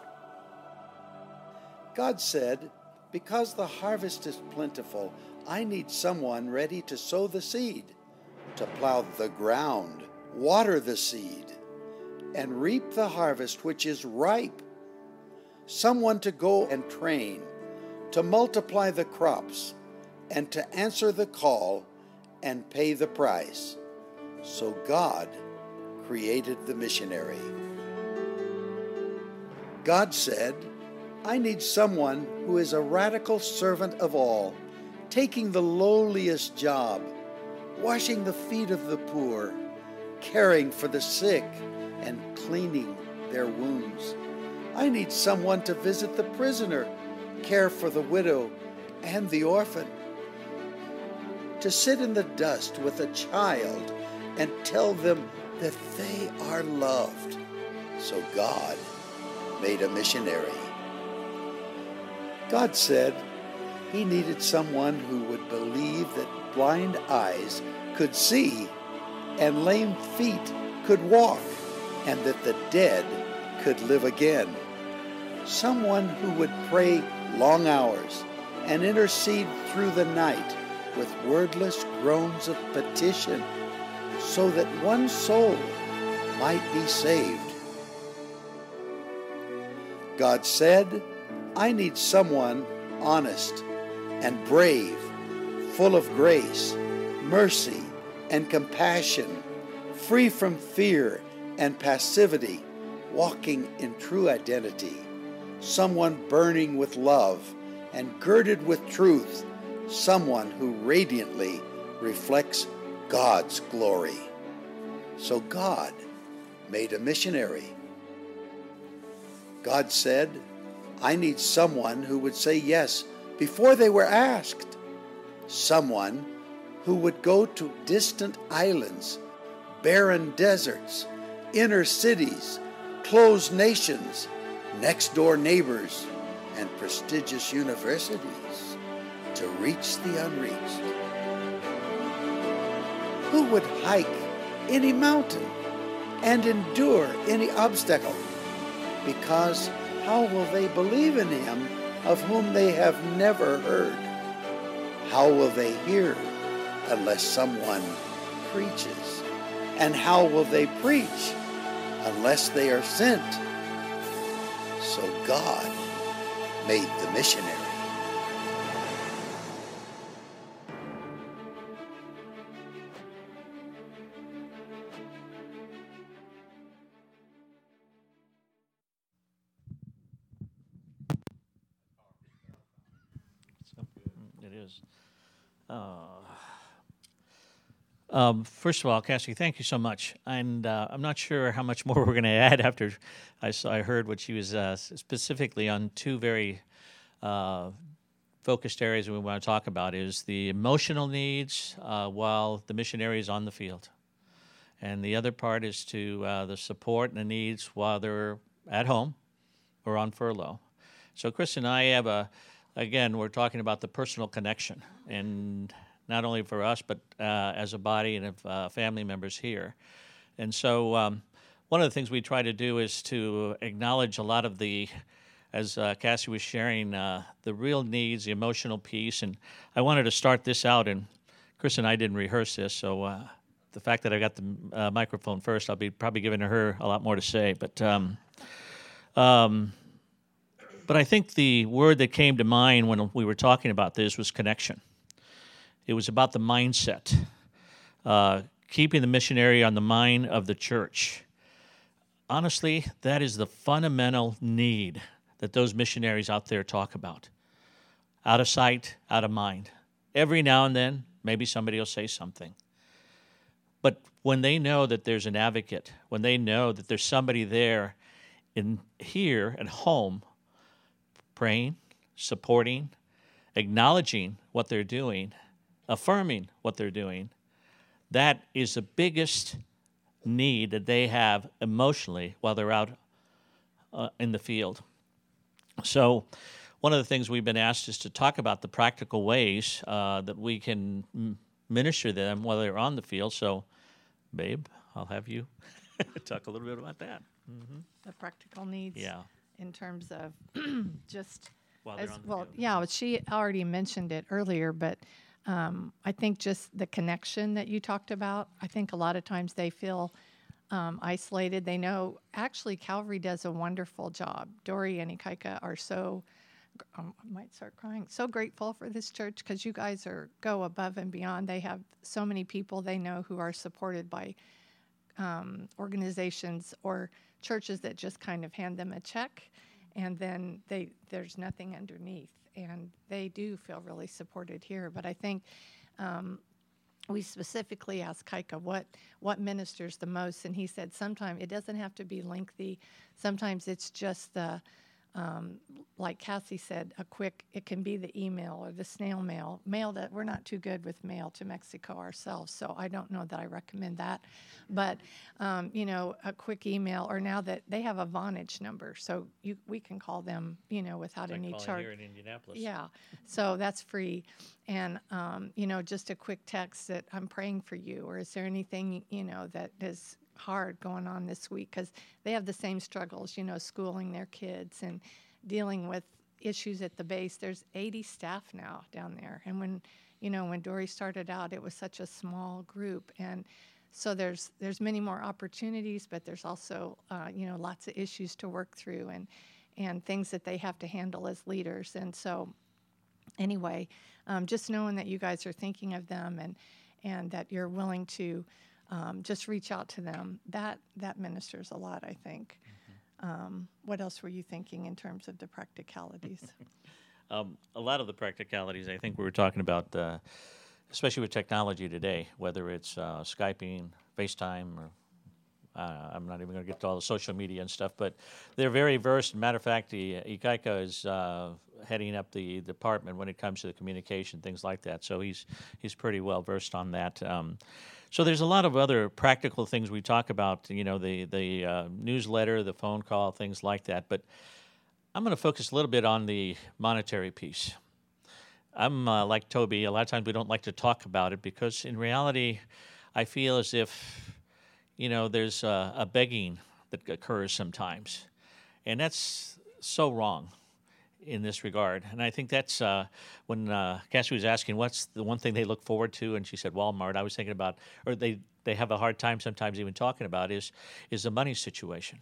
Speaker 6: God said, because the harvest is plentiful, I need someone ready to sow the seed, to plow the ground, water the seed, and reap the harvest which is ripe. Someone to go and train, to multiply the crops, and to answer the call and pay the price. So God created the missionary. God said, I need someone who is a radical servant of all, taking the lowliest job, washing the feet of the poor, caring for the sick, and cleaning their wounds. I need someone to visit the prisoner, care for the widow and the orphan, to sit in the dust with a child and tell them that they are loved. So God made a missionary. God said he needed someone who would believe that blind eyes could see and lame feet could walk and that the dead could live again. Someone who would pray long hours and intercede through the night with wordless groans of petition so that one soul might be saved. God said, I need someone honest and brave, full of grace, mercy, and compassion, free from fear and passivity, walking in true identity, someone burning with love and girded with truth, someone who radiantly reflects God's glory. So God made a missionary. God said, I need someone who would say yes before they were asked, someone who would go to distant islands, barren deserts, inner cities, closed nations, next-door neighbors, and prestigious universities to reach the unreached. Who would hike any mountain and endure any obstacle? Because how will they believe in him of whom they have never heard? How will they hear unless someone preaches? And how will they preach unless they are sent? So God made the missionary.
Speaker 5: It is. First of all, Cassie, thank you so much. And I'm not sure how much more we're going to add after I heard what she was specifically on two very focused areas we want to talk about is the emotional needs while the missionary is on the field. And the other part is to the support and the needs while they're at home or on furlough. So Chris and I again, we're talking about the personal connection, and not only for us, but as a body and of family members here. And so one of the things we try to do is to acknowledge a lot of the, as Cassie was sharing, the real needs, the emotional piece. And I wanted to start this out, and Chris and I didn't rehearse this, so the fact that I got the microphone first, I'll be probably giving her a lot more to say. But I think the word that came to mind when we were talking about this was connection. It was about the mindset, keeping the missionary on the mind of the church. Honestly, that is the fundamental need that those missionaries out there talk about. Out of sight, out of mind. Every now and then, maybe somebody will say something. But when they know that there's an advocate, when they know that there's somebody there here at home, praying, supporting, acknowledging what they're doing, affirming what they're doing, that is the biggest need that they have emotionally while they're out in the field. So one of the things we've been asked is to talk about the practical ways that we can minister to them while they're on the field. So, babe, I'll have you talk a little bit about that. Mm-hmm.
Speaker 7: The practical needs.
Speaker 5: Yeah.
Speaker 7: In terms of just
Speaker 5: While they're on the field.
Speaker 7: Yeah, she already mentioned it earlier, but I think just the connection that you talked about, I think a lot of times they feel isolated. They know, actually, Calvary does a wonderful job. Dory and Ikaika are so, I might start crying, so grateful for this church because you guys go above and beyond. They have so many people they know who are supported by organizations or churches that just kind of hand them a check, and then there's nothing underneath, and they do feel really supported here. But I think we specifically asked Kaika what ministers the most, and he said sometimes it doesn't have to be lengthy. Sometimes it's just the like Cassie said, it can be the email or the snail mail. That we're not too good with mail to Mexico ourselves, so I don't know that I recommend that. But, a quick email, or now that they have a Vonage number, so we can call them, without
Speaker 5: Like
Speaker 7: any
Speaker 5: calling
Speaker 7: charge.
Speaker 5: here in Indianapolis.
Speaker 7: Yeah, so that's free. And, just a quick text that I'm praying for you, or is there anything, that is hard going on this week? Because they have the same struggles, schooling their kids and dealing with issues at the base. There's 80 staff now down there. And when Dory started out, it was such a small group. And so there's many more opportunities, but there's also, lots of issues to work through and things that they have to handle as leaders. And so anyway, just knowing that you guys are thinking of them and that you're willing to just reach out to them, that ministers a lot, I think. What else were you thinking in terms of the practicalities?
Speaker 5: A lot of the practicalities, I think we were talking about, especially with technology today, whether it's Skyping, FaceTime, or I'm not even going to get to all the social media and stuff, but they're very versed. Matter of fact, Ikaika is heading up the department when it comes to the communication, things like that. So he's pretty well versed on that. So there's a lot of other practical things we talk about, the newsletter, the phone call, things like that. But I'm going to focus a little bit on the monetary piece. I'm like Toby. A lot of times we don't like to talk about it because in reality, I feel as if, there's a begging that occurs sometimes. And that's so wrong in this regard. And I think that's when Cassie was asking what's the one thing they look forward to, and she said Walmart, I was thinking about, or they have a hard time sometimes even talking about is the money situation.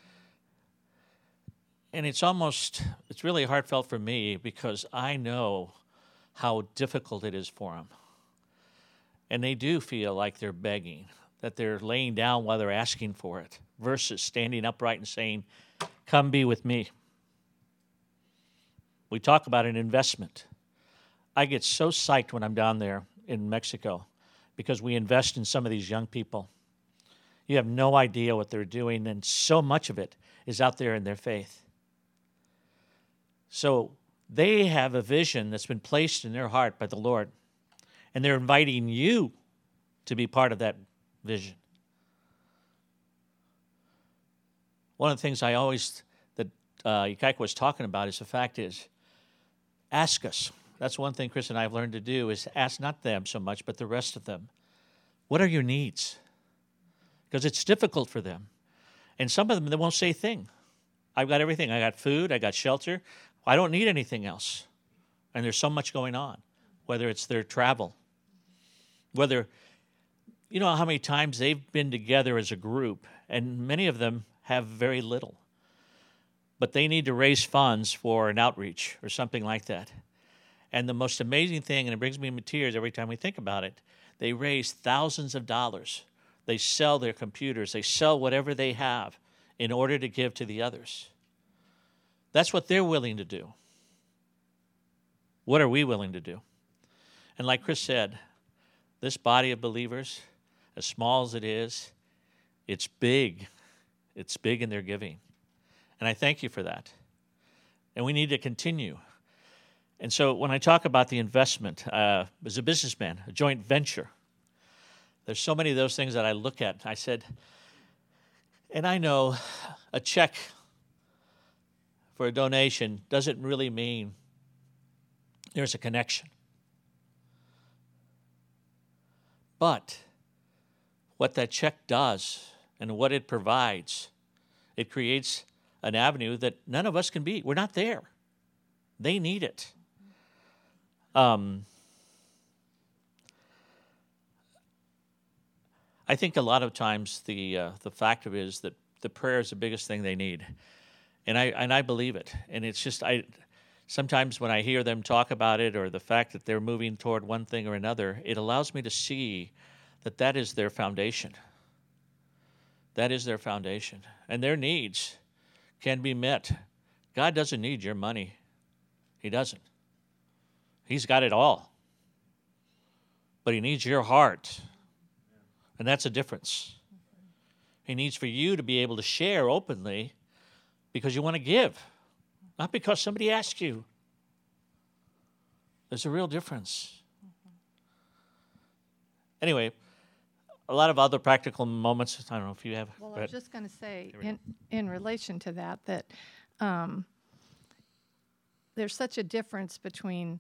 Speaker 5: And it's really heartfelt for me because I know how difficult it is for them. And they do feel like they're begging, that they're laying down while they're asking for it, versus standing upright and saying, come be with me. We talk about an investment. I get so psyched when I'm down there in Mexico because we invest in some of these young people. You have no idea what they're doing, and so much of it is out there in their faith. So they have a vision that's been placed in their heart by the Lord, and they're inviting you to be part of that vision. One of the things that Ikaika was talking about is the fact is, ask us. That's one thing Chris and I have learned to do is ask not them so much, but the rest of them. What are your needs? Because it's difficult for them. And some of them, they won't say a thing. I've got everything. I got food. I got shelter. I don't need anything else. And there's so much going on, whether it's their travel, whether, how many times they've been together as a group, and many of them have very little. But they need to raise funds for an outreach or something like that. And the most amazing thing, and it brings me to tears every time we think about it, they raise thousands of dollars. They sell their computers. They sell whatever they have in order to give to the others. That's what they're willing to do. What are we willing to do? And like Chris said, this body of believers, as small as it is, it's big. It's big in their giving. And I thank you for that. And we need to continue. And so when I talk about the investment, as a businessman, a joint venture, there's so many of those things that I look at. I said, and I know a check for a donation doesn't really mean there's a connection. But what that check does and what it provides, it creates an avenue that none of us can be. We're not there. They need it. I think a lot of times the fact of it is that the prayer is the biggest thing they need, and I believe it. And it's just sometimes when I hear them talk about it or the fact that they're moving toward one thing or another, it allows me to see that is their foundation. That is their foundation, and their needs can be met. God doesn't need your money. He doesn't. He's got it all. But he needs your heart. And that's a difference. He needs for you to be able to share openly because you want to give. not because somebody asked you. There's a real difference. Anyway, a lot of other practical moments. I don't know if you have.
Speaker 7: Well,
Speaker 5: go
Speaker 7: I was
Speaker 5: ahead.
Speaker 7: just going to say,
Speaker 5: Here we
Speaker 7: in relation to that there's such a difference between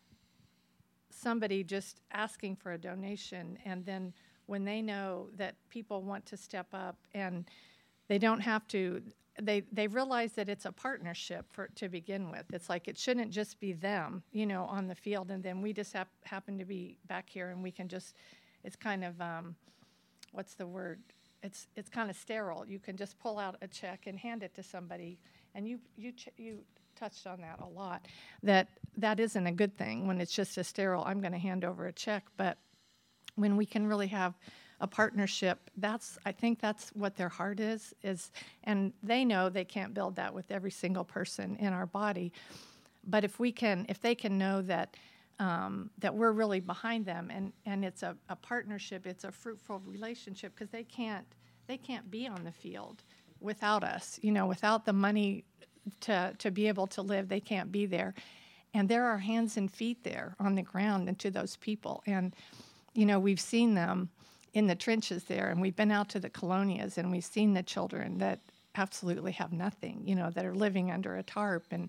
Speaker 7: somebody just asking for a donation and then when they know that people want to step up and they don't have to, they realize that it's a partnership to begin with. It's like it shouldn't just be them, on the field, and then we just happen to be back here and we can just, it's kind of, what's the word? It's kind of sterile. You can just pull out a check and hand it to somebody, and you touched on that a lot. That isn't a good thing when it's just a sterile. I'm going to hand over a check, but when we can really have a partnership, I think that's what their heart is, and they know they can't build that with every single person in our body, but if they can know that that we're really behind them, and it's a partnership, it's a fruitful relationship, because they can't be on the field without us, without the money to be able to live. They can't be there, and there are hands and feet there on the ground and to those people, and we've seen them in the trenches there, and we've been out to the colonias, and we've seen the children that absolutely have nothing, that are living under a tarp, and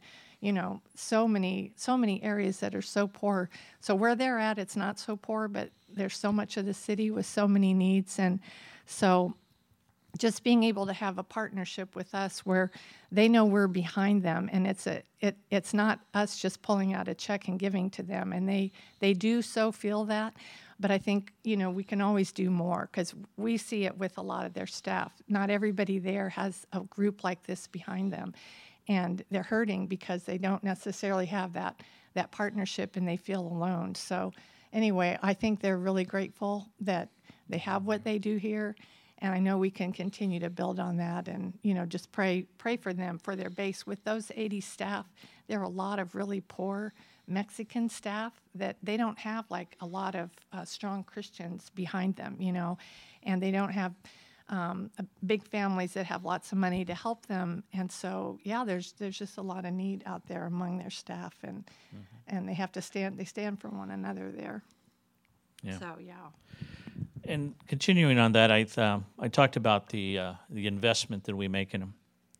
Speaker 7: so many areas that are so poor. So where they're at, it's not so poor, but there's so much of the city with so many needs, and so just being able to have a partnership with us where they know we're behind them, and it's not us just pulling out a check and giving to them, and they do so feel that. But I think, we can always do more, because we see it with a lot of their staff. Not everybody there has a group like this behind them, and they're hurting because they don't necessarily have that partnership, and they feel alone. So anyway, I think they're really grateful that they have what they do here, and I know we can continue to build on that, and just pray for them, for their base. With those 80 staff, there are a lot of really poor Mexican staff that they don't have like a lot of strong Christians behind them, and they don't have big families that have lots of money to help them. And so, there's just a lot of need out there among their staff, and and they have to stand for one another there.
Speaker 5: Yeah.
Speaker 7: So
Speaker 5: And continuing on that, I talked about the investment that we make in them.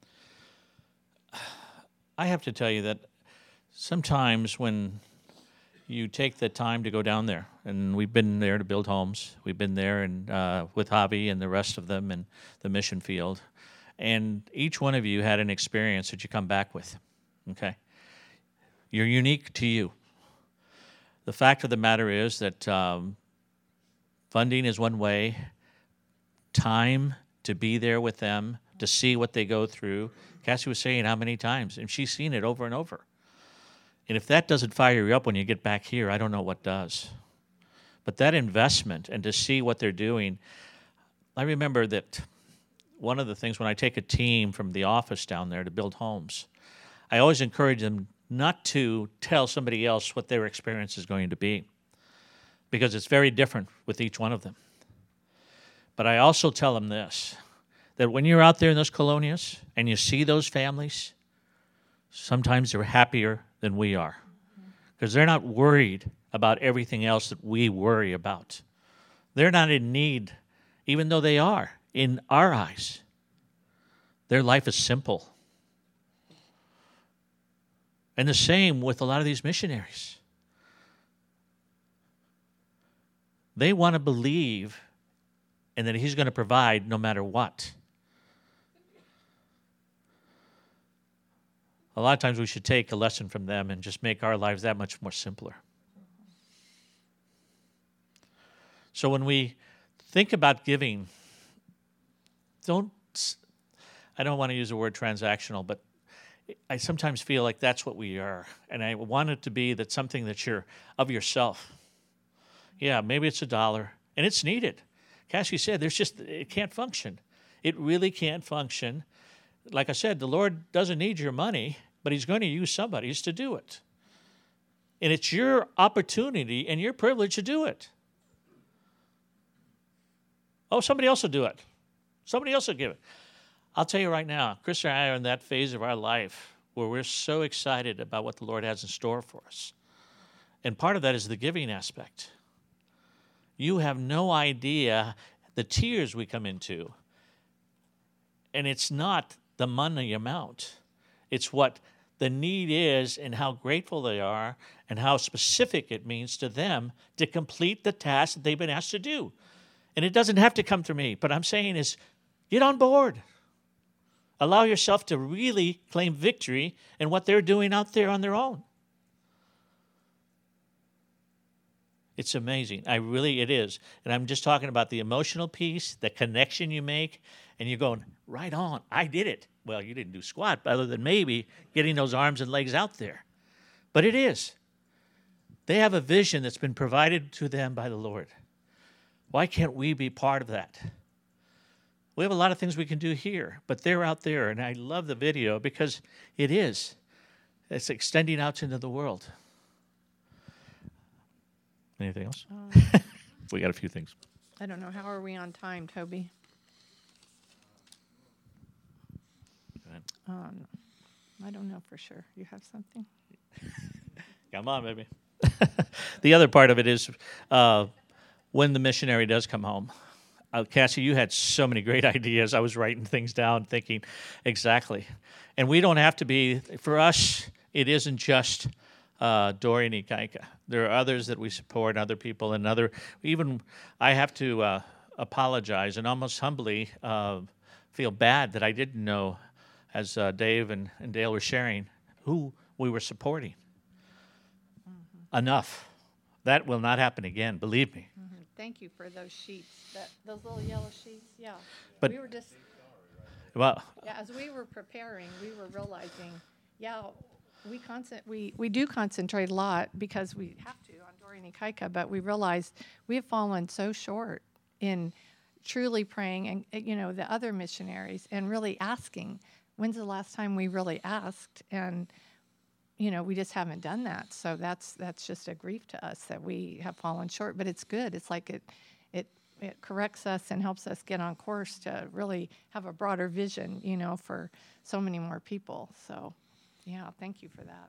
Speaker 5: I have to tell you that sometimes when you take the time to go down there, and we've been there to build homes, we've been there and with Javi and the rest of them and the mission field, and each one of you had an experience that you come back with, okay? You're unique to you. The fact of the matter is that funding is one way, time to be there with them, to see what they go through. Cassie was saying how many times, and she's seen it over and over. And if that doesn't fire you up when you get back here, I don't know what does. But that investment and to see what they're doing, I remember that one of the things when I take a team from the office down there to build homes, I always encourage them not to tell somebody else what their experience is going to be, because it's very different with each one of them. But I also tell them this, that when you're out there in those colonias and you see those families, sometimes they're happier than we are, because they're not worried about everything else that we worry about. They're not in need, even though they are in our eyes. Their life is simple. And the same with a lot of these missionaries. They want to believe and that he's going to provide no matter what. A lot of times we should take a lesson from them and just make our lives that much more simpler. So when we think about giving, I don't want to use the word transactional, but I sometimes feel like that's what we are. And I want it to be that something that you're of yourself. Yeah, maybe it's $1, and it's needed. Cassie said, it can't function. It really can't function. Like I said, the Lord doesn't need your money, but he's going to use somebody's to do it. And it's your opportunity and your privilege to do it. Oh, somebody else will do it. Somebody else will give it. I'll tell you right now, Chris and I are in that phase of our life where we're so excited about what the Lord has in store for us. And part of that is the giving aspect. You have no idea the tears we come into. And it's not the money amount. It's what the need is and how grateful they are and how specific it means to them to complete the task that they've been asked to do. And it doesn't have to come through me, but I'm saying is get on board. Allow yourself to really claim victory in what they're doing out there on their own. It's amazing. It is. And I'm just talking about the emotional piece, the connection you make, and you're going, right on, I did it. Well, you didn't do squat, other than maybe getting those arms and legs out there. But it is. They have a vision that's been provided to them by the Lord. Why can't we be part of that? We have a lot of things we can do here, but they're out there, and I love the video because it is. It's extending out into the world. Anything else? We got a few things.
Speaker 7: I don't know. How are we on time, Toby?
Speaker 5: Go ahead.
Speaker 7: I don't know for sure. You have something?
Speaker 5: Come on, baby. The other part of it is when the missionary does come home. Cassie, you had so many great ideas. I was writing things down, thinking exactly. And we don't have to be, for us, it isn't just Dorian Ikaika. There are others that we support, other people, and even I have to apologize and almost humbly feel bad that I didn't know, as Dave and Dale were sharing, who we were supporting. Enough. That will not happen again, believe me.
Speaker 7: Thank you for those sheets, those little yellow sheets. Yeah.
Speaker 5: But-
Speaker 7: we were just,
Speaker 5: Well,
Speaker 7: as we were preparing, we were realizing, we do concentrate a lot because we have to on Dorian Ikaika, but we realized we have fallen so short in truly praying and the other missionaries and really asking. When's the last time we really asked? And we just haven't done that. So that's just a grief to us that we have fallen short. But it's good. It's like it corrects us and helps us get on course to really have a broader vision, for so many more people. So, yeah, thank you for that.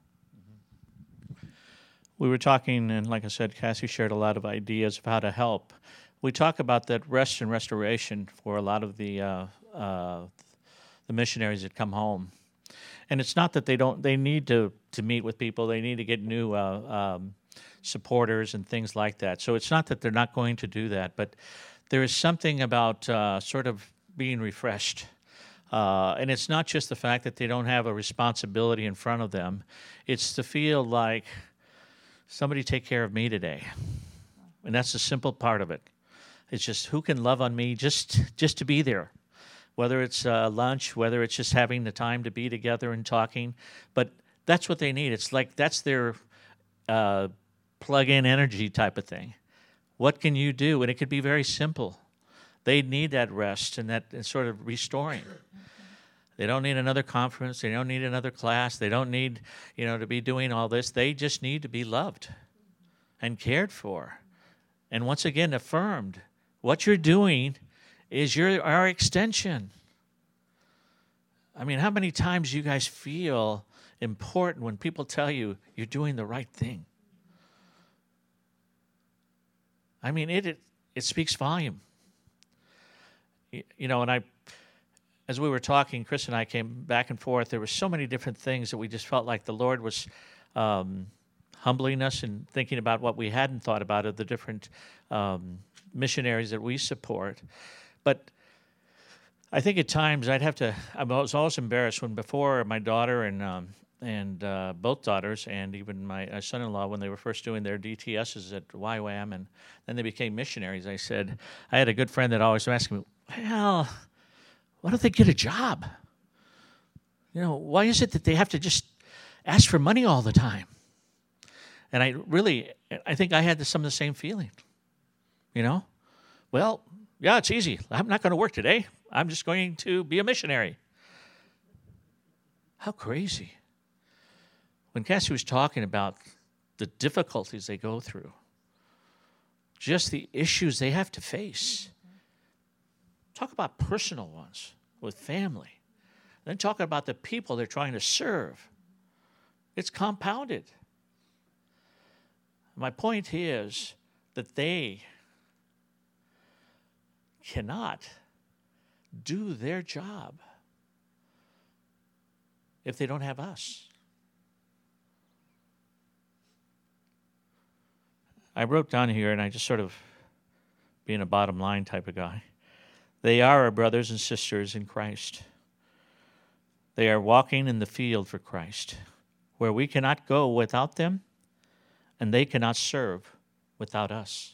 Speaker 5: we were talking, and like I said, Cassie shared a lot of ideas of how to help. We talk about that rest and restoration for a lot of the missionaries that come home. And it's not that they need to meet with people, they need to get new supporters and things like that. So it's not that they're not going to do that, but there is something about sort of being refreshed. And it's not just the fact that they don't have a responsibility in front of them, it's to feel like somebody take care of me today. And that's the simple part of it. It's just who can love on me just to be there. Whether it's lunch, whether it's just having the time to be together and talking. But that's what they need. It's like that's their plug-in energy type of thing. What can you do? And it could be very simple. They need that rest and that sort of restoring. They don't need another conference. They don't need another class. They don't need, to be doing all this. They just need to be loved and cared for. And once again, affirmed. What you're doing is our extension. I mean, how many times do you guys feel important when people tell you you're doing the right thing? I mean, it speaks volume. And as we were talking, Chris and I came back and forth. There were so many different things that we just felt like the Lord was humbling us and thinking about what we hadn't thought about of the different missionaries that we support. But I think at times I was always embarrassed when before my daughter and both daughters and even my son-in-law, when they were first doing their DTSs at YWAM and then they became missionaries, I had a good friend that always asked me, well, why don't they get a job? Why is it that they have to just ask for money all the time? And I think I had some of the same feeling, Well, yeah, it's easy. I'm not going to work today. I'm just going to be a missionary. How crazy. When Cassie was talking about the difficulties they go through, just the issues they have to face. Talk about personal ones with family. Then talk about the people they're trying to serve. It's compounded. My point is that they cannot do their job if they don't have us. I wrote down here, and I just sort of being a bottom line type of guy. They are our brothers and sisters in Christ. They are walking in the field for Christ, where we cannot go without them, and they cannot serve without us.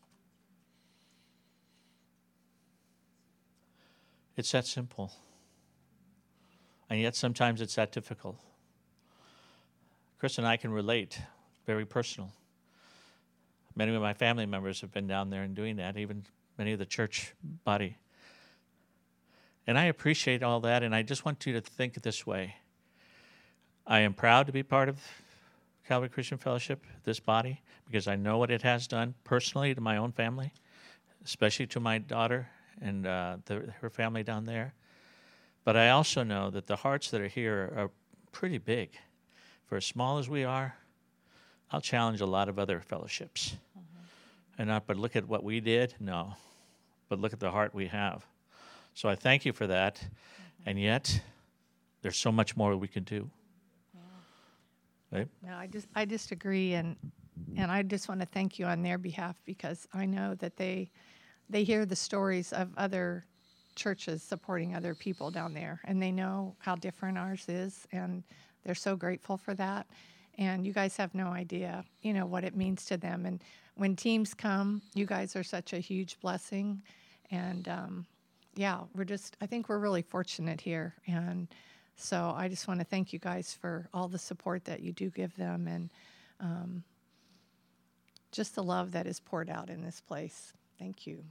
Speaker 5: It's that simple. And yet sometimes it's that difficult. Chris and I can relate, very personal. Many of my family members have been down there and doing that, even many of the church body. And I appreciate all that, and I just want you to think this way. I am proud to be part of Calvary Christian Fellowship, this body, because I know what it has done personally to my own family, especially to my daughter and her family down there. But I also know that the hearts that are here are pretty big. For as small as we are, I'll challenge a lot of other fellowships. And not, but look at what we did? No. But look at the heart we have. So I thank you for that. And yet, there's so much more we can do. Right?
Speaker 7: No, I just agree, and I just want to thank you on their behalf, because I know that they hear the stories of other churches supporting other people down there, and they know how different ours is, and they're so grateful for that. And you guys have no idea, what it means to them. And when teams come, you guys are such a huge blessing. And I think we're really fortunate here. And so I just want to thank you guys for all the support that you do give them, and just the love that is poured out in this place. Thank you.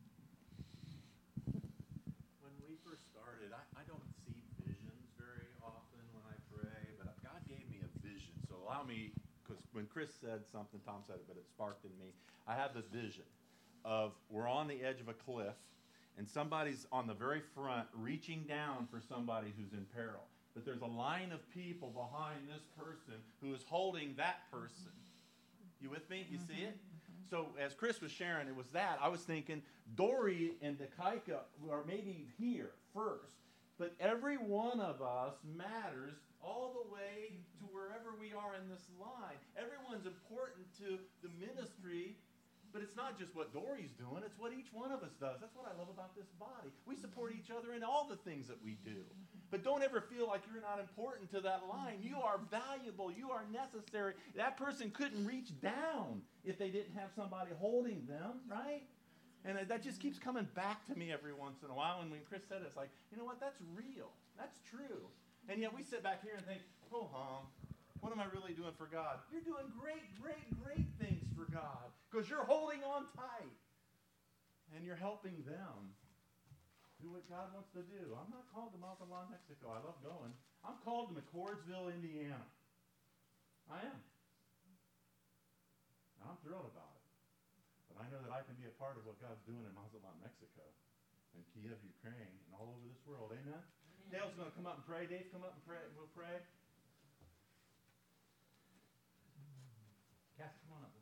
Speaker 1: When we first started, I don't see visions very often when I pray, but God gave me a vision. So allow me, because when Chris said something, Tom said it, but it sparked in me. I have this vision of we're on the edge of a cliff, and somebody's on the very front reaching down for somebody who's in peril. But there's a line of people behind this person who is holding that person. You with me? You see it? So as Chris was sharing, it was that. I was thinking Dory and Dekaika are maybe here first. But every one of us matters all the way to wherever we are in this line. Everyone's important to the ministry. But it's not just what Dory's doing, it's what each one of us does. That's what I love about this body. We support each other in all the things that we do. But don't ever feel like you're not important to that line. You are valuable. You are necessary. That person couldn't reach down if they didn't have somebody holding them, right? And that just keeps coming back to me every once in a while. And when Chris said it, it's like, you know what? That's real. That's true. And yet we sit back here and think, oh, what am I really doing for God? You're doing great, great, great things for God because you're holding on tight and you're helping them do what God wants to do. I'm not called to Mazatlan, Mexico. I love going. I'm called to McCordsville, Indiana. I am. And I'm thrilled about it. But I know that I can be a part of what God's doing in Mazatlan, Mexico, and Kiev, Ukraine, and all over this world. Amen? Dale's going to come up and pray. Dave, come up and pray. We'll pray. Cassie, come on up.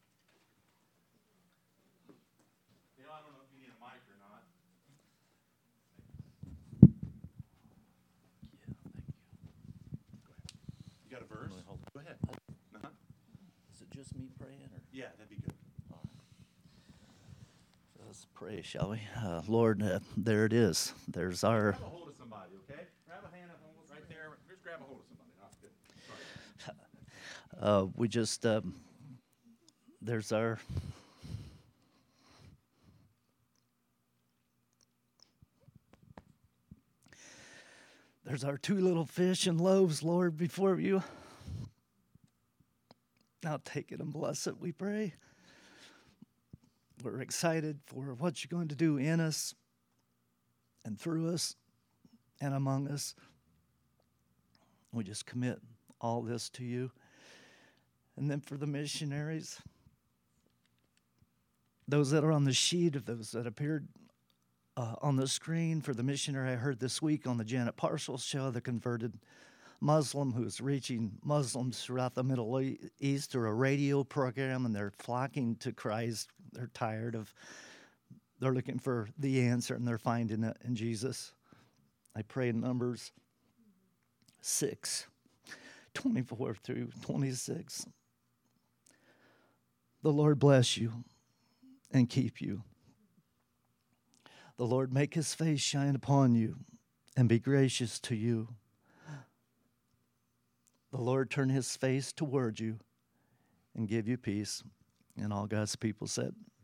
Speaker 1: Dale, I don't know if you need a mic or not.
Speaker 3: Yeah, thank you.
Speaker 1: Go ahead. You got a verse? Go ahead. Uh-huh.
Speaker 3: Is it just me praying, or?
Speaker 1: Yeah, that'd be good.
Speaker 3: All right. Let's pray, shall we? Lord, there it is. There's our.
Speaker 1: Grab a hold of somebody, okay? Grab a hand up right there. Just grab a hold of somebody. Oh, good. Sorry.
Speaker 3: We just. There's our. There's our 2 little fish and loaves, Lord, before you. Now take it and bless it, we pray. We're excited for what you're going to do in us and through us and among us. We just commit all this to you. And then for the missionaries, those that are on the sheet, of those that appeared on the screen, for the missionary I heard this week on the Janet Parcels show, the converted Muslim who's reaching Muslims throughout the Middle East through a radio program, and they're flocking to Christ. They're tired of, they're looking for the answer, and they're finding it in Jesus. I pray in Numbers 6, 24 through 26. The Lord bless you and keep you. The Lord make his face shine upon you and be gracious to you. The Lord turn his face toward you and give you peace. And all God's people said,